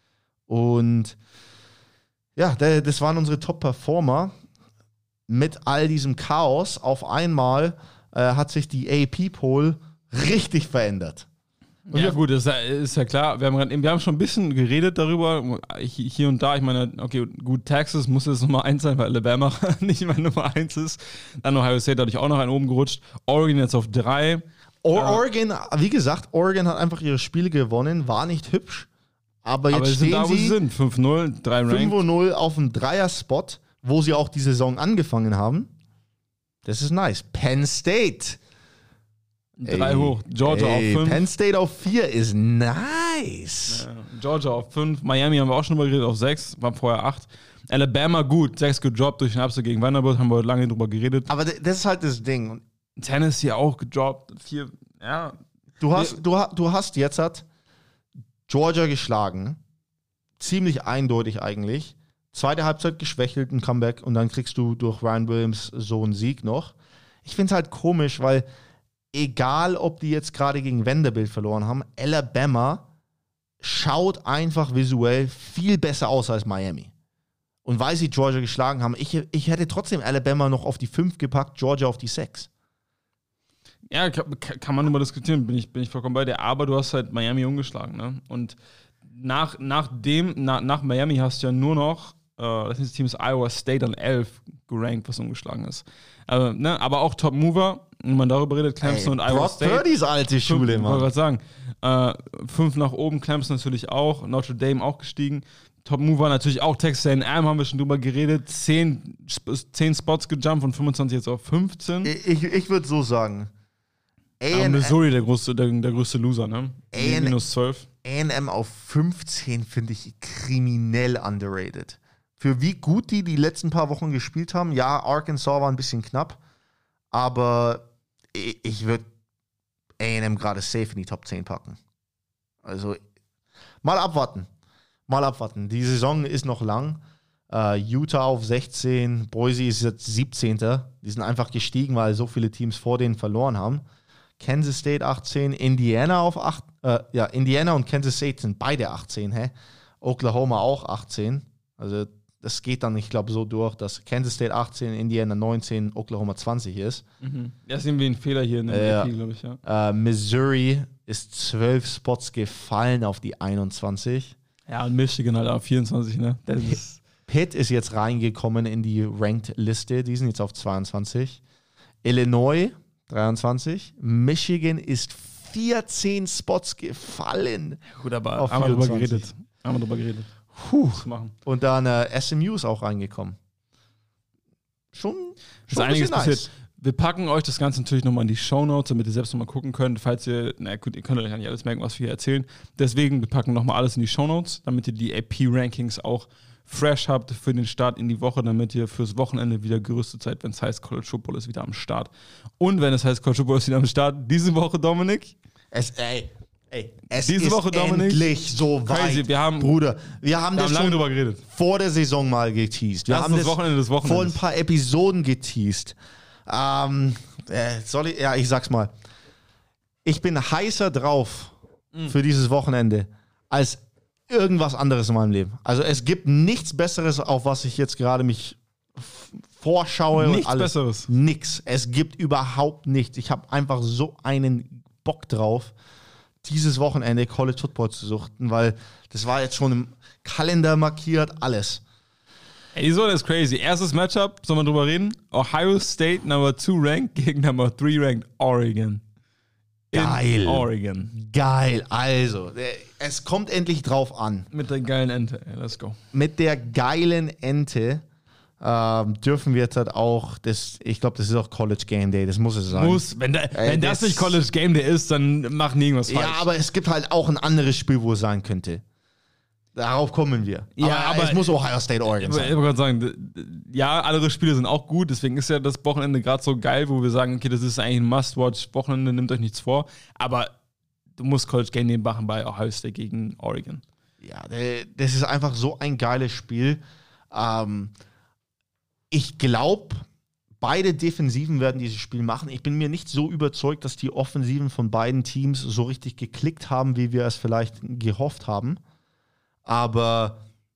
Und ja, das waren unsere Top-Performer. Mit all diesem Chaos auf einmal äh, hat sich die A P-Poll richtig verändert. Und Ja, wir- gut, ist ja, ist ja klar. Wir haben, grad, wir haben schon ein bisschen geredet darüber, hi- hier und da. Ich meine, okay, gut, Texas muss jetzt Nummer eins sein, weil Alabama nicht mehr Nummer eins ist. Dann Ohio State dadurch auch noch einen oben gerutscht. Oregon jetzt auf drei. Or Ja. Oregon, wie gesagt, Oregon hat einfach ihre Spiele gewonnen, war nicht hübsch, aber jetzt Aber sie sind stehen da, wo sie sie sind. fünf null, drei fünf Ranked. null auf dem Dreier-Spot, wo sie auch die Saison angefangen haben. Das ist nice. Penn State. drei Ey, hoch. Georgia ey, auf fünf. Penn State auf vier ist nice. Ja, Georgia auf fünf. Miami haben wir auch schon mal geredet, auf sechs. War vorher acht. Alabama gut. sechs gedroppt durch den Upset gegen Vanderbilt. Haben wir heute lange drüber geredet. Aber d- das ist halt das Ding. Und Tennessee auch gedroppt. vier. Ja. Du hast, du, ha- du hast jetzt hat Georgia geschlagen. Ziemlich eindeutig eigentlich. Zweite Halbzeit geschwächelt, ein Comeback und dann kriegst du durch Ryan Williams so einen Sieg noch. Ich finde es halt komisch, weil egal, ob die jetzt gerade gegen Vanderbilt verloren haben, Alabama schaut einfach visuell viel besser aus als Miami. Und weil sie Georgia geschlagen haben, ich, ich hätte trotzdem Alabama noch auf die fünf gepackt, Georgia auf die sechs. Ja, kann, kann man immer diskutieren, bin ich, bin ich vollkommen bei dir. Aber du hast halt Miami umgeschlagen, ne? Und nach, nach dem, nach, nach Miami hast du ja nur noch, äh, das nächste Team ist Iowa State an elf gerankt, was umgeschlagen ist. Aber, ne? Aber auch Top Mover, wenn man darüber redet, Clemson und Iowa Brock State. Purdy's alte Schule, Fünf, wollte Mann. gerade sagen. Äh, fünf nach oben, Clemson natürlich auch, Notre Dame auch gestiegen. Top Mover natürlich auch, Texas A and M haben wir schon drüber geredet. Zehn, zehn Spots gejumpt von fünfundzwanzig jetzt auf fünfzehn. Ich, ich würde so sagen. Aber Missouri der größte, der, der größte Loser, ne? A and M Minus zwölf. A and M auf fünfzehn finde ich kriminell underrated. für wie gut die die letzten paar Wochen gespielt haben. Ja, Arkansas war ein bisschen knapp, aber ich, ich würde A und M gerade safe in die Top zehn packen. Also mal abwarten. Mal abwarten. Die Saison ist noch lang. Uh, Utah auf sechzehn, Boise ist jetzt siebzehnter Die sind einfach gestiegen, weil so viele Teams vor denen verloren haben. Kansas State achtzehn, Indiana auf acht, äh, ja, Indiana und Kansas State sind beide achtzehn, hä? Oklahoma auch achtzehn. Also das geht dann, ich glaube, so durch, dass Kansas State achtzehn, Indiana neunzehn, Oklahoma zwanzig ist. Mhm. Das ist irgendwie ein Fehler hier in der äh, A P, glaube ich, ja. Uh, Missouri ist zwölf Spots gefallen auf die einundzwanzig. Ja, und Michigan halt auf vierundzwanzig, ne? Das ist Pitt ist jetzt reingekommen in die Ranked-Liste. Die sind jetzt auf zweiundzwanzig. Illinois, dreiundzwanzig. Michigan ist vierzehn Spots gefallen. Gut, aber haben wir drüber geredet. Haben wir drüber geredet. Puh. Machen. Und dann äh, S M U ist auch reingekommen. Schon, ist schon einiges nice. passiert. Wir packen euch das Ganze natürlich nochmal in die Shownotes, damit ihr selbst nochmal gucken könnt. Falls ihr, na gut, ihr könnt euch ja nicht alles merken, was wir hier erzählen. Deswegen, wir packen nochmal alles in die Shownotes, damit ihr die A P-Rankings auch fresh habt für den Start in die Woche, damit ihr fürs Wochenende wieder gerüstet seid, wenn es heißt, College Football ist wieder am Start. Und wenn es heißt, College Football ist wieder am Start, diese Woche, Dominik. Es, ey, ey, es diese ist Woche, Dominik, endlich so weit, crazy. Wir haben, Bruder. Wir haben wir das haben lange schon drüber geredet. vor der Saison mal geteased. Wir Lass haben uns das Wochenende des Wochenendes. vor ein paar Episoden geteased. Ähm, äh, soll ich, ja, ich sag's mal. Ich bin heißer drauf mhm. für dieses Wochenende als irgendwas anderes in meinem Leben. Also es gibt nichts Besseres, auf was ich jetzt gerade mich f- vorschaue. Nichts und alles. Besseres. Nix. Es gibt überhaupt nichts. Ich habe einfach so einen Bock drauf, dieses Wochenende College Football zu suchten, weil das war jetzt schon im Kalender markiert, alles. Ey, die Sonne ist crazy. Erstes Matchup, soll man drüber reden? Ohio State Number two ranked gegen Number three ranked Oregon. In Geil. Oregon. Geil. Also, es kommt endlich drauf an. Mit der geilen Ente. Ey, let's go. Mit der geilen Ente ähm, dürfen wir jetzt halt auch, das, ich glaube, das ist auch College Game Day, das muss es sein. Muss. Wenn, da, Ey, wenn das, das nicht College Game Day ist, dann macht nie irgendwas falsch. Ja, aber es gibt halt auch ein anderes Spiel, wo es sein könnte. Darauf kommen wir. Ja, aber, aber es muss Ohio State Oregon Ich sein. wollte gerade sagen, ja, andere Spiele sind auch gut, deswegen ist ja das Wochenende gerade so geil, wo wir sagen, okay, das ist eigentlich ein Must-Watch, Wochenende, nehmt euch nichts vor, aber du musst College Game Day machen bei Ohio State gegen Oregon. Ja, das ist einfach so ein geiles Spiel. Ähm, ich glaube, beide Defensiven werden dieses Spiel machen. Ich bin mir nicht so überzeugt, dass die Offensiven von beiden Teams so richtig geklickt haben, wie wir es vielleicht gehofft haben. Aber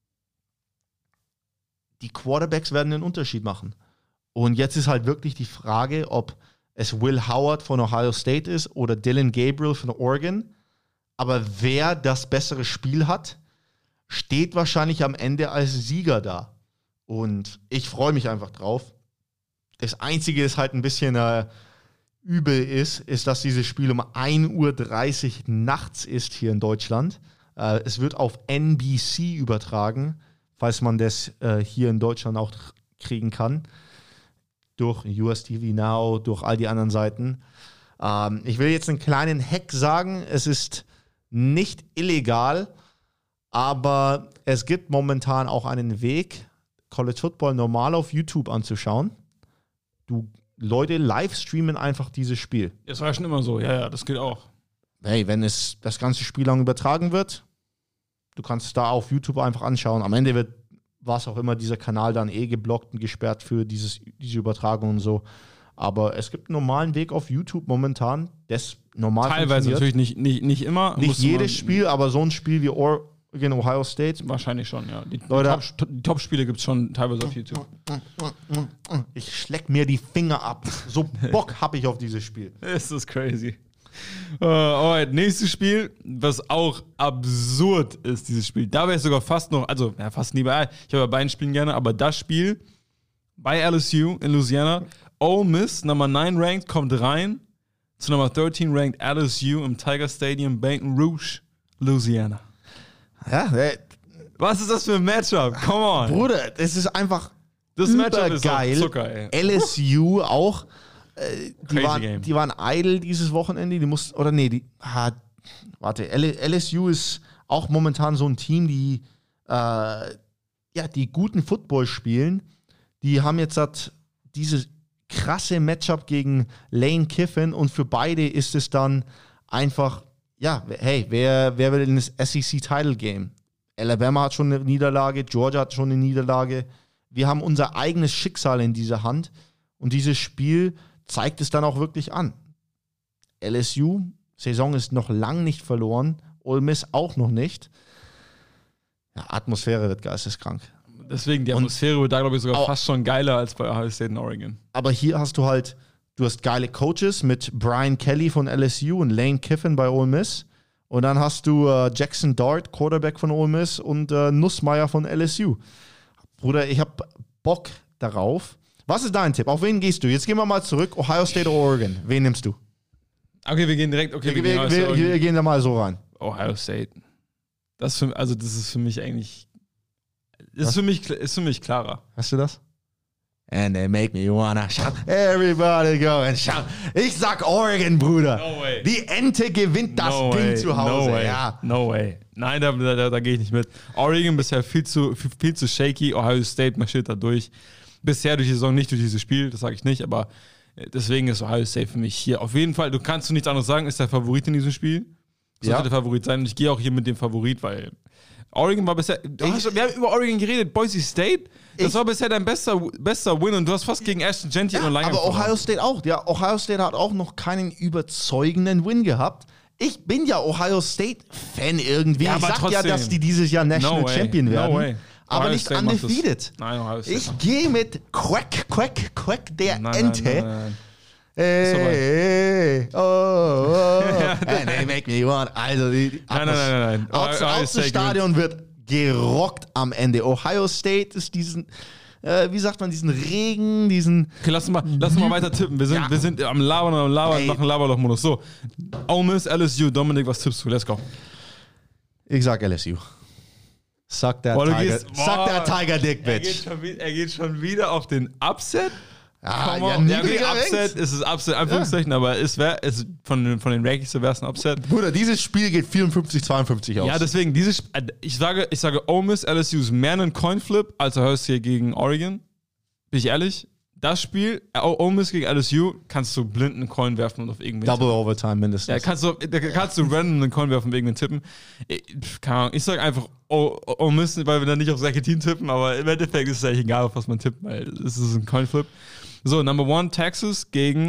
die Quarterbacks werden den Unterschied machen. Und jetzt ist halt wirklich die Frage, ob es Will Howard von Ohio State ist oder Dylan Gabriel von Oregon. Aber wer das bessere Spiel hat, steht wahrscheinlich am Ende als Sieger da. Und ich freue mich einfach drauf. Das Einzige, das halt ein bisschen äh, übel ist, ist, dass dieses Spiel um ein Uhr dreißig nachts ist hier in Deutschland. Äh, es wird auf N B C übertragen, falls man das äh, hier in Deutschland auch kriegen kann. Durch U S T V Now, durch all die anderen Seiten. Ähm, ich will jetzt einen kleinen Hack sagen. Es ist nicht illegal, aber es gibt momentan auch einen Weg, College Football normal auf YouTube anzuschauen. Du, Leute live streamen einfach dieses Spiel. Das war ja schon immer so, ja, ja, das geht auch. Hey, wenn es das ganze Spiel lang übertragen wird, du kannst es da auf YouTube einfach anschauen. Am Ende wird, was auch immer, dieser Kanal dann eh geblockt und gesperrt für dieses, diese Übertragung und so. Aber es gibt einen normalen Weg auf YouTube momentan, das normal Teilweise natürlich nicht, nicht, nicht immer. Nicht jedes Spiel, aber so ein Spiel wie Oregon, Ohio State. Wahrscheinlich schon, ja. Die, Leute, die Top- die Top-Spiele gibt es schon teilweise auf YouTube. Ich schleck mir die Finger ab. So Bock habe ich auf dieses Spiel. Das ist crazy. Uh, alright, nächstes Spiel, was auch absurd ist, dieses Spiel. Da wäre ich sogar fast noch, also ja, fast nie bei, ich habe bei beiden Spielen gerne, aber das Spiel bei L S U in Louisiana, Ole Miss, Nummer neun ranked, kommt rein zu Nummer dreizehn ranked L S U im Tiger Stadium, Baton Rouge, Louisiana. Ja, ey, Was ist das für ein Matchup? Come on. Bruder, das ist einfach Das Matchup ist geil. auch Zucker, ey. L S U auch. Äh, die, Crazy waren, Game. die waren idle dieses Wochenende. Die mussten, oder nee, die, ah, warte, L- LSU ist auch momentan so ein Team, die, äh, ja, die guten Football spielen, die haben jetzt halt dieses krasse Matchup gegen Lane Kiffin und für beide ist es dann einfach, ja, hey, wer, wer will in das S E C-Title-Game? Alabama hat schon eine Niederlage, Georgia hat schon eine Niederlage. Wir haben unser eigenes Schicksal in dieser Hand und dieses Spiel zeigt es dann auch wirklich an. L S U, Saison ist noch lang nicht verloren, Ole Miss auch noch nicht. Ja, Atmosphäre wird geisteskrank. Deswegen, die Atmosphäre wird da, glaube ich, sogar fast schon geiler als bei Ohio State in Oregon. Aber hier hast du halt, du hast geile Coaches mit Brian Kelly von L S U und Lane Kiffin bei Ole Miss. Und dann hast du äh, Jackson Dart, Quarterback von Ole Miss und äh, Nussmeier von L S U. Bruder, ich habe Bock darauf. Was ist dein Tipp? Auf wen gehst du? Jetzt gehen wir mal zurück. Ohio State oder Oregon? Wen nimmst du? Okay, wir gehen direkt. Okay, wir, wir, wir, gehen, wir, wir gehen da mal so rein. Ohio State. Das für, also das ist für mich eigentlich ist für mich, ist für mich klarer. Hast du das? And they make me wanna shout. Everybody go and shout. Ich sag Oregon, Bruder. No way. Die Ente gewinnt das no Ding way. zu Hause. No way. Ja. No way. Nein, da, da, da gehe ich nicht mit. Oregon bisher viel zu, viel, viel zu shaky. Ohio State marschiert da durch. Bisher durch die Saison, nicht durch dieses Spiel, das sage ich nicht, aber deswegen ist Ohio State für mich hier. Auf jeden Fall, du kannst du nichts anderes sagen, ist der Favorit in diesem Spiel. Sollte Ja. der Favorit sein. Und ich gehe auch hier mit dem Favorit, weil Oregon war bisher. Du hast, wir haben über Oregon geredet. Boise State, das Ich- war bisher dein bester, bester Win und du hast fast gegen Ashton Genty Ja, und lange aber Ohio State auch. Ja, Ohio State hat auch noch keinen überzeugenden Win gehabt. Ich bin ja Ohio State-Fan irgendwie. Ja, ich aber sag ja, trotzdem. dass die dieses Jahr National No way. Champion No werden. way. Aber Ohio nicht State macht das. undefeated. Nein, Ohio State Ich macht gehe mit Quack, Quack, Quack der Nein, Ente. Nein, nein, nein. Hey, oh, oh, oh. And they make me want. Also die, die Nein, nein, nein, nein, nein. Aus, Ohio aus dem State Stadion wird gerockt am Ende. Ohio State ist diesen, äh, wie sagt man, diesen Regen, diesen. Okay, lass uns mal, lass uns mal weiter tippen. Wir sind, Ja. wir sind am Labern und am Labern, Ey. machen Laberloch-Modus. So, Ole Miss, L S U, Dominik, was tippst du? Let's go. Ich sag L S U. Sagt der Boah, du Tiger, gehst- sagt der boah. Tiger Dick, Er geht, Bitch. schon, wie- er geht schon wieder auf den Upset. Ah, Come ja, on. Ja, okay, niedriger Upset Ranks. ist es Upset, Anführungszeichen, aber es wäre es von, den- von den Rankings wäre es ein Upset. Bruder, dieses Spiel geht vierundfünfzig zweiundfünfzig aus. Ja, deswegen, dieses, Sp- äh, ich sage, ich sage, Ole Miss, L S U ist mehr ein Coinflip als Ohio State gegen Oregon. Bin ich ehrlich? Das Spiel, äh, Ole Miss gegen L S U, kannst du blind einen Coin werfen und auf irgendwen Double Overtime mindestens. Ja, kannst du, da kannst du random einen Coin werfen, wegen den Tippen. Ich, pf, keine Ahnung, ich sag einfach, oh, oh Mist, weil wir dann nicht aufs gleiche Team tippen, aber im Endeffekt ist es eigentlich egal, auf was man tippt, weil es ist ein Coinflip. So, Number One, Texas gegen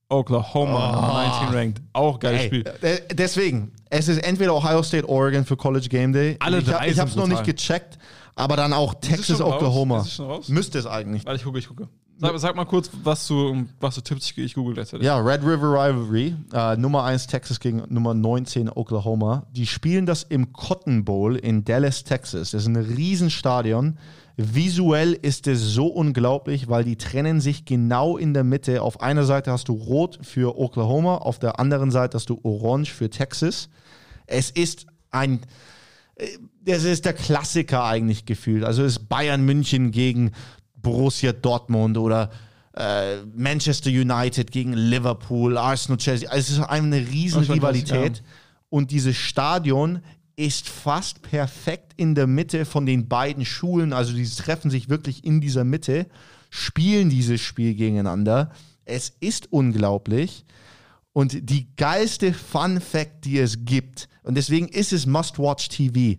Oklahoma, neunzehn ranked. Auch geiles Ey, Spiel. äh, deswegen, es ist entweder Ohio State, Oregon für College Game Day. Alle ich drei ich sind hab's noch brutal. nicht gecheckt, aber dann auch es Texas, schon raus? Oklahoma. Ist es schon raus? Müsste es eigentlich. Warte, ich gucke, ich gucke. Sag, sag mal kurz, was du, was du tippst, ich, ich google gleichzeitig. Ja, Red River Rivalry, äh, Nummer eins Texas gegen Nummer neunzehn Oklahoma. Die spielen das im Cotton Bowl in Dallas, Texas. Das ist ein Riesenstadion. Visuell ist es so unglaublich, weil die trennen sich genau in der Mitte. Auf einer Seite hast du Rot für Oklahoma, auf der anderen Seite hast du Orange für Texas. Es ist ein, äh, das ist der Klassiker eigentlich gefühlt. Also es ist Bayern München gegen Borussia Dortmund oder äh, Manchester United gegen Liverpool, Arsenal, Chelsea. Also es ist eine riesen Oh, schon Rivalität. krass, Und dieses Stadion ist fast perfekt in der Mitte von den beiden Schulen. Also die treffen sich wirklich in dieser Mitte, spielen dieses Spiel gegeneinander. Es ist unglaublich. Und die geilste Fun Fact, die es gibt, und deswegen ist es Must-Watch-T V,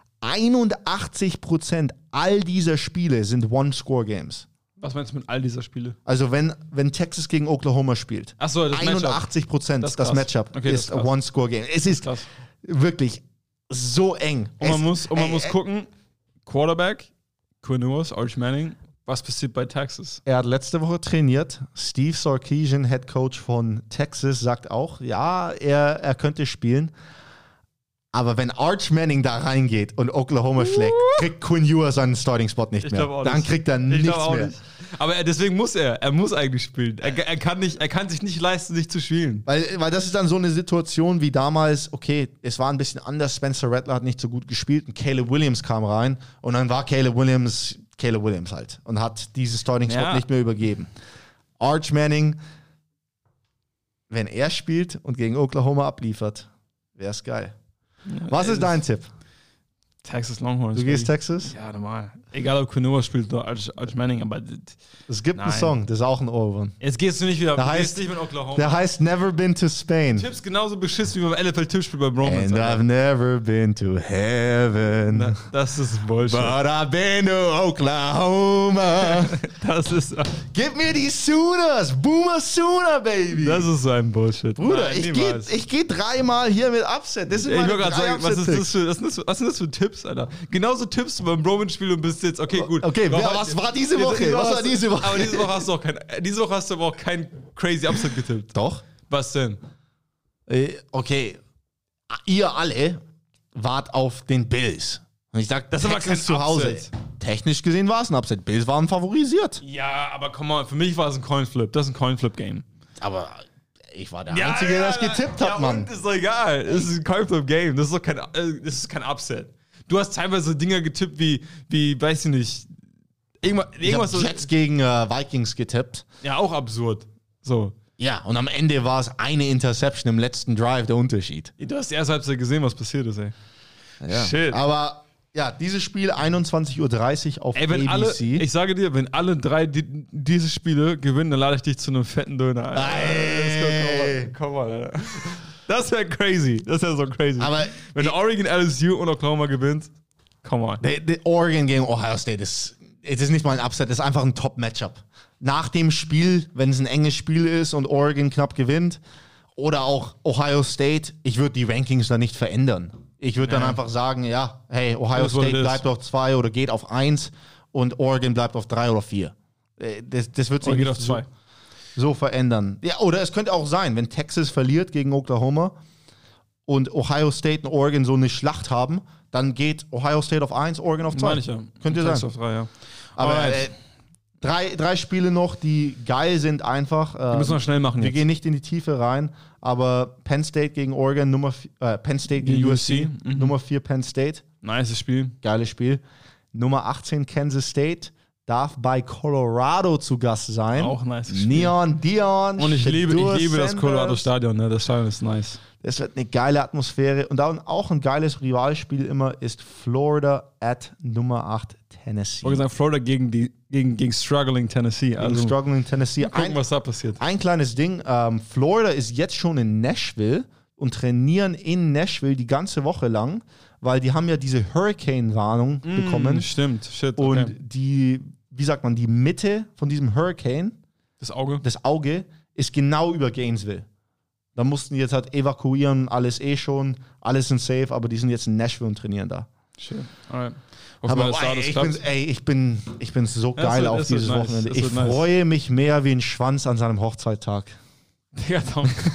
einundachtzig Prozent all dieser Spiele sind One-Score-Games. Was meinst du mit all dieser Spiele? Also wenn, wenn Texas gegen Oklahoma spielt, Achso, das Matchup. einundachtzig Prozent Das das, ist krass. Matchup Okay, das ist ist krass. One-Score-Game. Es ist Krass. wirklich so eng. Und man es, muss, und man ey, muss ey, gucken, Quarterback, Quinn Ewers, Arch Manning, was passiert bei Texas? Er hat letzte Woche trainiert. Steve Sarkisian, Head Coach von Texas, sagt auch, ja, er, er könnte spielen. Aber wenn Arch Manning da reingeht und Oklahoma schlägt, kriegt Quinn Ewers seinen Starting-Spot nicht Ich mehr. glaub auch Dann nicht. kriegt er Ich nichts glaube auch mehr. nicht. Aber er, deswegen muss er. Er muss eigentlich spielen. Er, er, kann nicht, er kann sich nicht leisten, sich zu spielen. Weil, weil das ist dann so eine Situation wie damals, okay, es war ein bisschen anders, Spencer Rattler hat nicht so gut gespielt und Caleb Williams kam rein und dann war Caleb Williams Caleb Williams halt und hat diesen Starting-Spot Ja. nicht mehr übergeben. Arch Manning, wenn er spielt und gegen Oklahoma abliefert, wäre es geil. Was ist dein Tipp? Texas Longhorns. Du gehst baby. Texas? Ja, normal. Egal, ob Quinoa spielt oder Arch, Arch Manning, aber Es gibt Nein. einen Song, das ist auch ein Ohrwurm. jetzt gehst du nicht wieder, Der du heißt- gehst nicht mit Oklahoma. Der heißt Never Been to Spain. Tipps genauso beschissen wie beim N F L-Tippspiel bei Bromans. And I've never been to heaven. Das ist Bullshit. But I've been to Oklahoma. Das ist, Gib mir die Sooners. Boomer Sooner, Baby. das ist so ein Bullshit. Bruder, Nein, ich gehe niemals. ich geh dreimal hier mit Upset. Das sind Ich meine wollte gerade drei sagen, was, ist das Upset-Picks. für, was, sind das für, was sind das für Tipps, Alter? Genauso Tipps du beim Bromans-Spiel und bist jetzt, okay, gut. Okay, Doch, wer- was war diese Woche? Was hast war du- diese Woche? Aber diese Woche hast du auch kein, diese Woche hast du aber auch kein crazy Upset getippt. Doch. Was denn? Äh, okay. Ihr alle wart auf den Bills. Und ich sag, Das ist aber Texans kein zu Hause. Upset. Technisch gesehen war es ein Upset. Bills waren favorisiert. Ja, aber komm mal, für mich war es ein Coinflip. Das ist ein Coinflip-Game. Aber ich war der Einzige, der das getippt ja, hat, Mann. Und ist doch egal. Es ist ein Coinflip-Game. Das ist doch kein, äh, das ist kein Upset. Du hast teilweise Dinger getippt wie, wie, weiß ich nicht, irgendwas, Ich habe irgendwas so, Jets gegen äh, Vikings getippt. ja, auch absurd. So. Ja, und am Ende war es eine Interception im letzten Drive der Unterschied. Du hast die erste Halbzeit gesehen, was passiert ist, ey. Ja. Shit. Aber ja, dieses Spiel einundzwanzig Uhr dreißig auf Ey, wenn A alle, B C. ich sage dir, wenn alle drei die, diese Spiele gewinnen, dann lade ich dich zu einem fetten Döner ein. Ey. Komm mal, Alter. Das wäre crazy. Das wäre so crazy. Aber wenn du Oregon, L S U und Oklahoma gewinnt, come on. Der, der Oregon gegen Ohio State ist, es ist nicht mal ein Upset, es ist einfach ein Top-Matchup. Nach dem Spiel, wenn es ein enges Spiel ist und Oregon knapp gewinnt, oder auch Ohio State, ich würde die Rankings da nicht verändern. Ich würde dann Ja. einfach sagen, ja, hey, Ohio Das ist what State it is. bleibt auf zwei oder geht auf eins und Oregon bleibt auf drei oder vier. Äh, Das, das wird sich Oder geht nicht auf zwei. So, so verändern. Ja, oder es könnte auch sein, wenn Texas verliert gegen Oklahoma und Ohio State und Oregon so eine Schlacht haben, dann geht Ohio State auf eins, Oregon auf zwei. Meine ich ja. Könnte Texas sein. auf drei, ja. Aber Alright. äh, drei, drei Spiele noch, die geil sind einfach. Äh, Wir müssen wir schnell machen wir jetzt. gehen nicht in die Tiefe rein, aber Penn State gegen Oregon, Nummer vi- äh, Penn State gegen Gegen U S C, U S C, mhm. Nummer vier Penn State, Nice Spiel. geiles Spiel. Nummer achtzehn Kansas State darf bei Colorado zu Gast sein. Auch nice Spiel. Neon Dion. Und ich liebe, Shadur ich liebe das Sanders. Colorado Stadion, ne? Das Stadion ist nice. Das wird eine geile Atmosphäre. Und dann auch ein geiles Rivalspiel immer ist Florida at Nummer acht Tennessee. Ich wollte sagen, Florida gegen, die, gegen, gegen Struggling Tennessee. Gegen Also, Struggling Tennessee. gucken, Ein, was da passiert. ein kleines Ding. Ähm, Florida ist jetzt schon in Nashville und trainieren in Nashville die ganze Woche lang, weil die haben ja diese Hurricane-Warnung bekommen. Stimmt, shit. Und Okay. die, wie sagt man, die Mitte von diesem Hurricane, Das Auge. das Auge, ist genau über Gainesville. Da mussten die jetzt halt evakuieren, alles eh schon, alles sind safe, aber die sind jetzt in Nashville und trainieren da. Shit. Alright. Hoffen wir, Aber dass da ey, alles ich, klappt. bin, ey, ich, bin, ich bin so Ja, geil es wird- auf es wird dieses nice. Wochenende. Es Ich wird nice. freue mich mehr wie ein Schwanz an seinem Hochzeittag. Digga, Tom. Das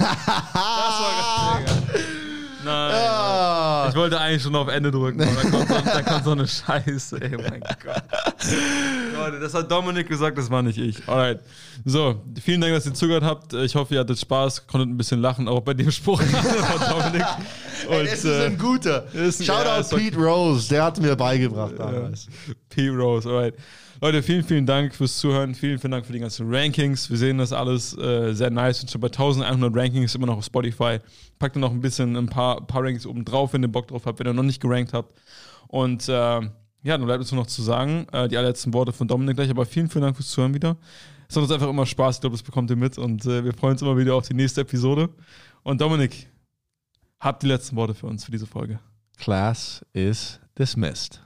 war Digga. Nein. Ah. Ich wollte eigentlich schon auf Ende drücken, aber da kommt so, da kommt so eine Scheiße, ey, mein Gott. Leute, das hat Dominik gesagt, das war nicht ich. Alright. So, vielen Dank, dass ihr zugehört habt. Ich hoffe, ihr hattet Spaß, konntet ein bisschen lachen, auch bei dem Spruch von Dominik. Und, Ey, das ist ein guter. ist ein- ja, Shoutout ist okay. Pete Rose, der hat mir beigebracht damals. P-Rose, alright. Leute, vielen, vielen Dank fürs Zuhören. Vielen, vielen Dank für die ganzen Rankings. Wir sehen das alles äh, sehr nice. Wir sind schon bei elfhundert Rankings immer noch auf Spotify. Packt dann noch ein bisschen ein paar, paar Rankings oben drauf, wenn ihr Bock drauf habt, wenn ihr noch nicht gerankt habt. Und äh, ja, dann bleibt uns nur noch zu sagen, äh, die allerletzten Worte von Dominik gleich. Aber vielen, vielen Dank fürs Zuhören wieder. Es hat uns einfach immer Spaß. Ich glaube, das bekommt ihr mit. Und äh, wir freuen uns immer wieder auf die nächste Episode. Und Dominik, habt die letzten Worte für uns für diese Folge. Class is dismissed.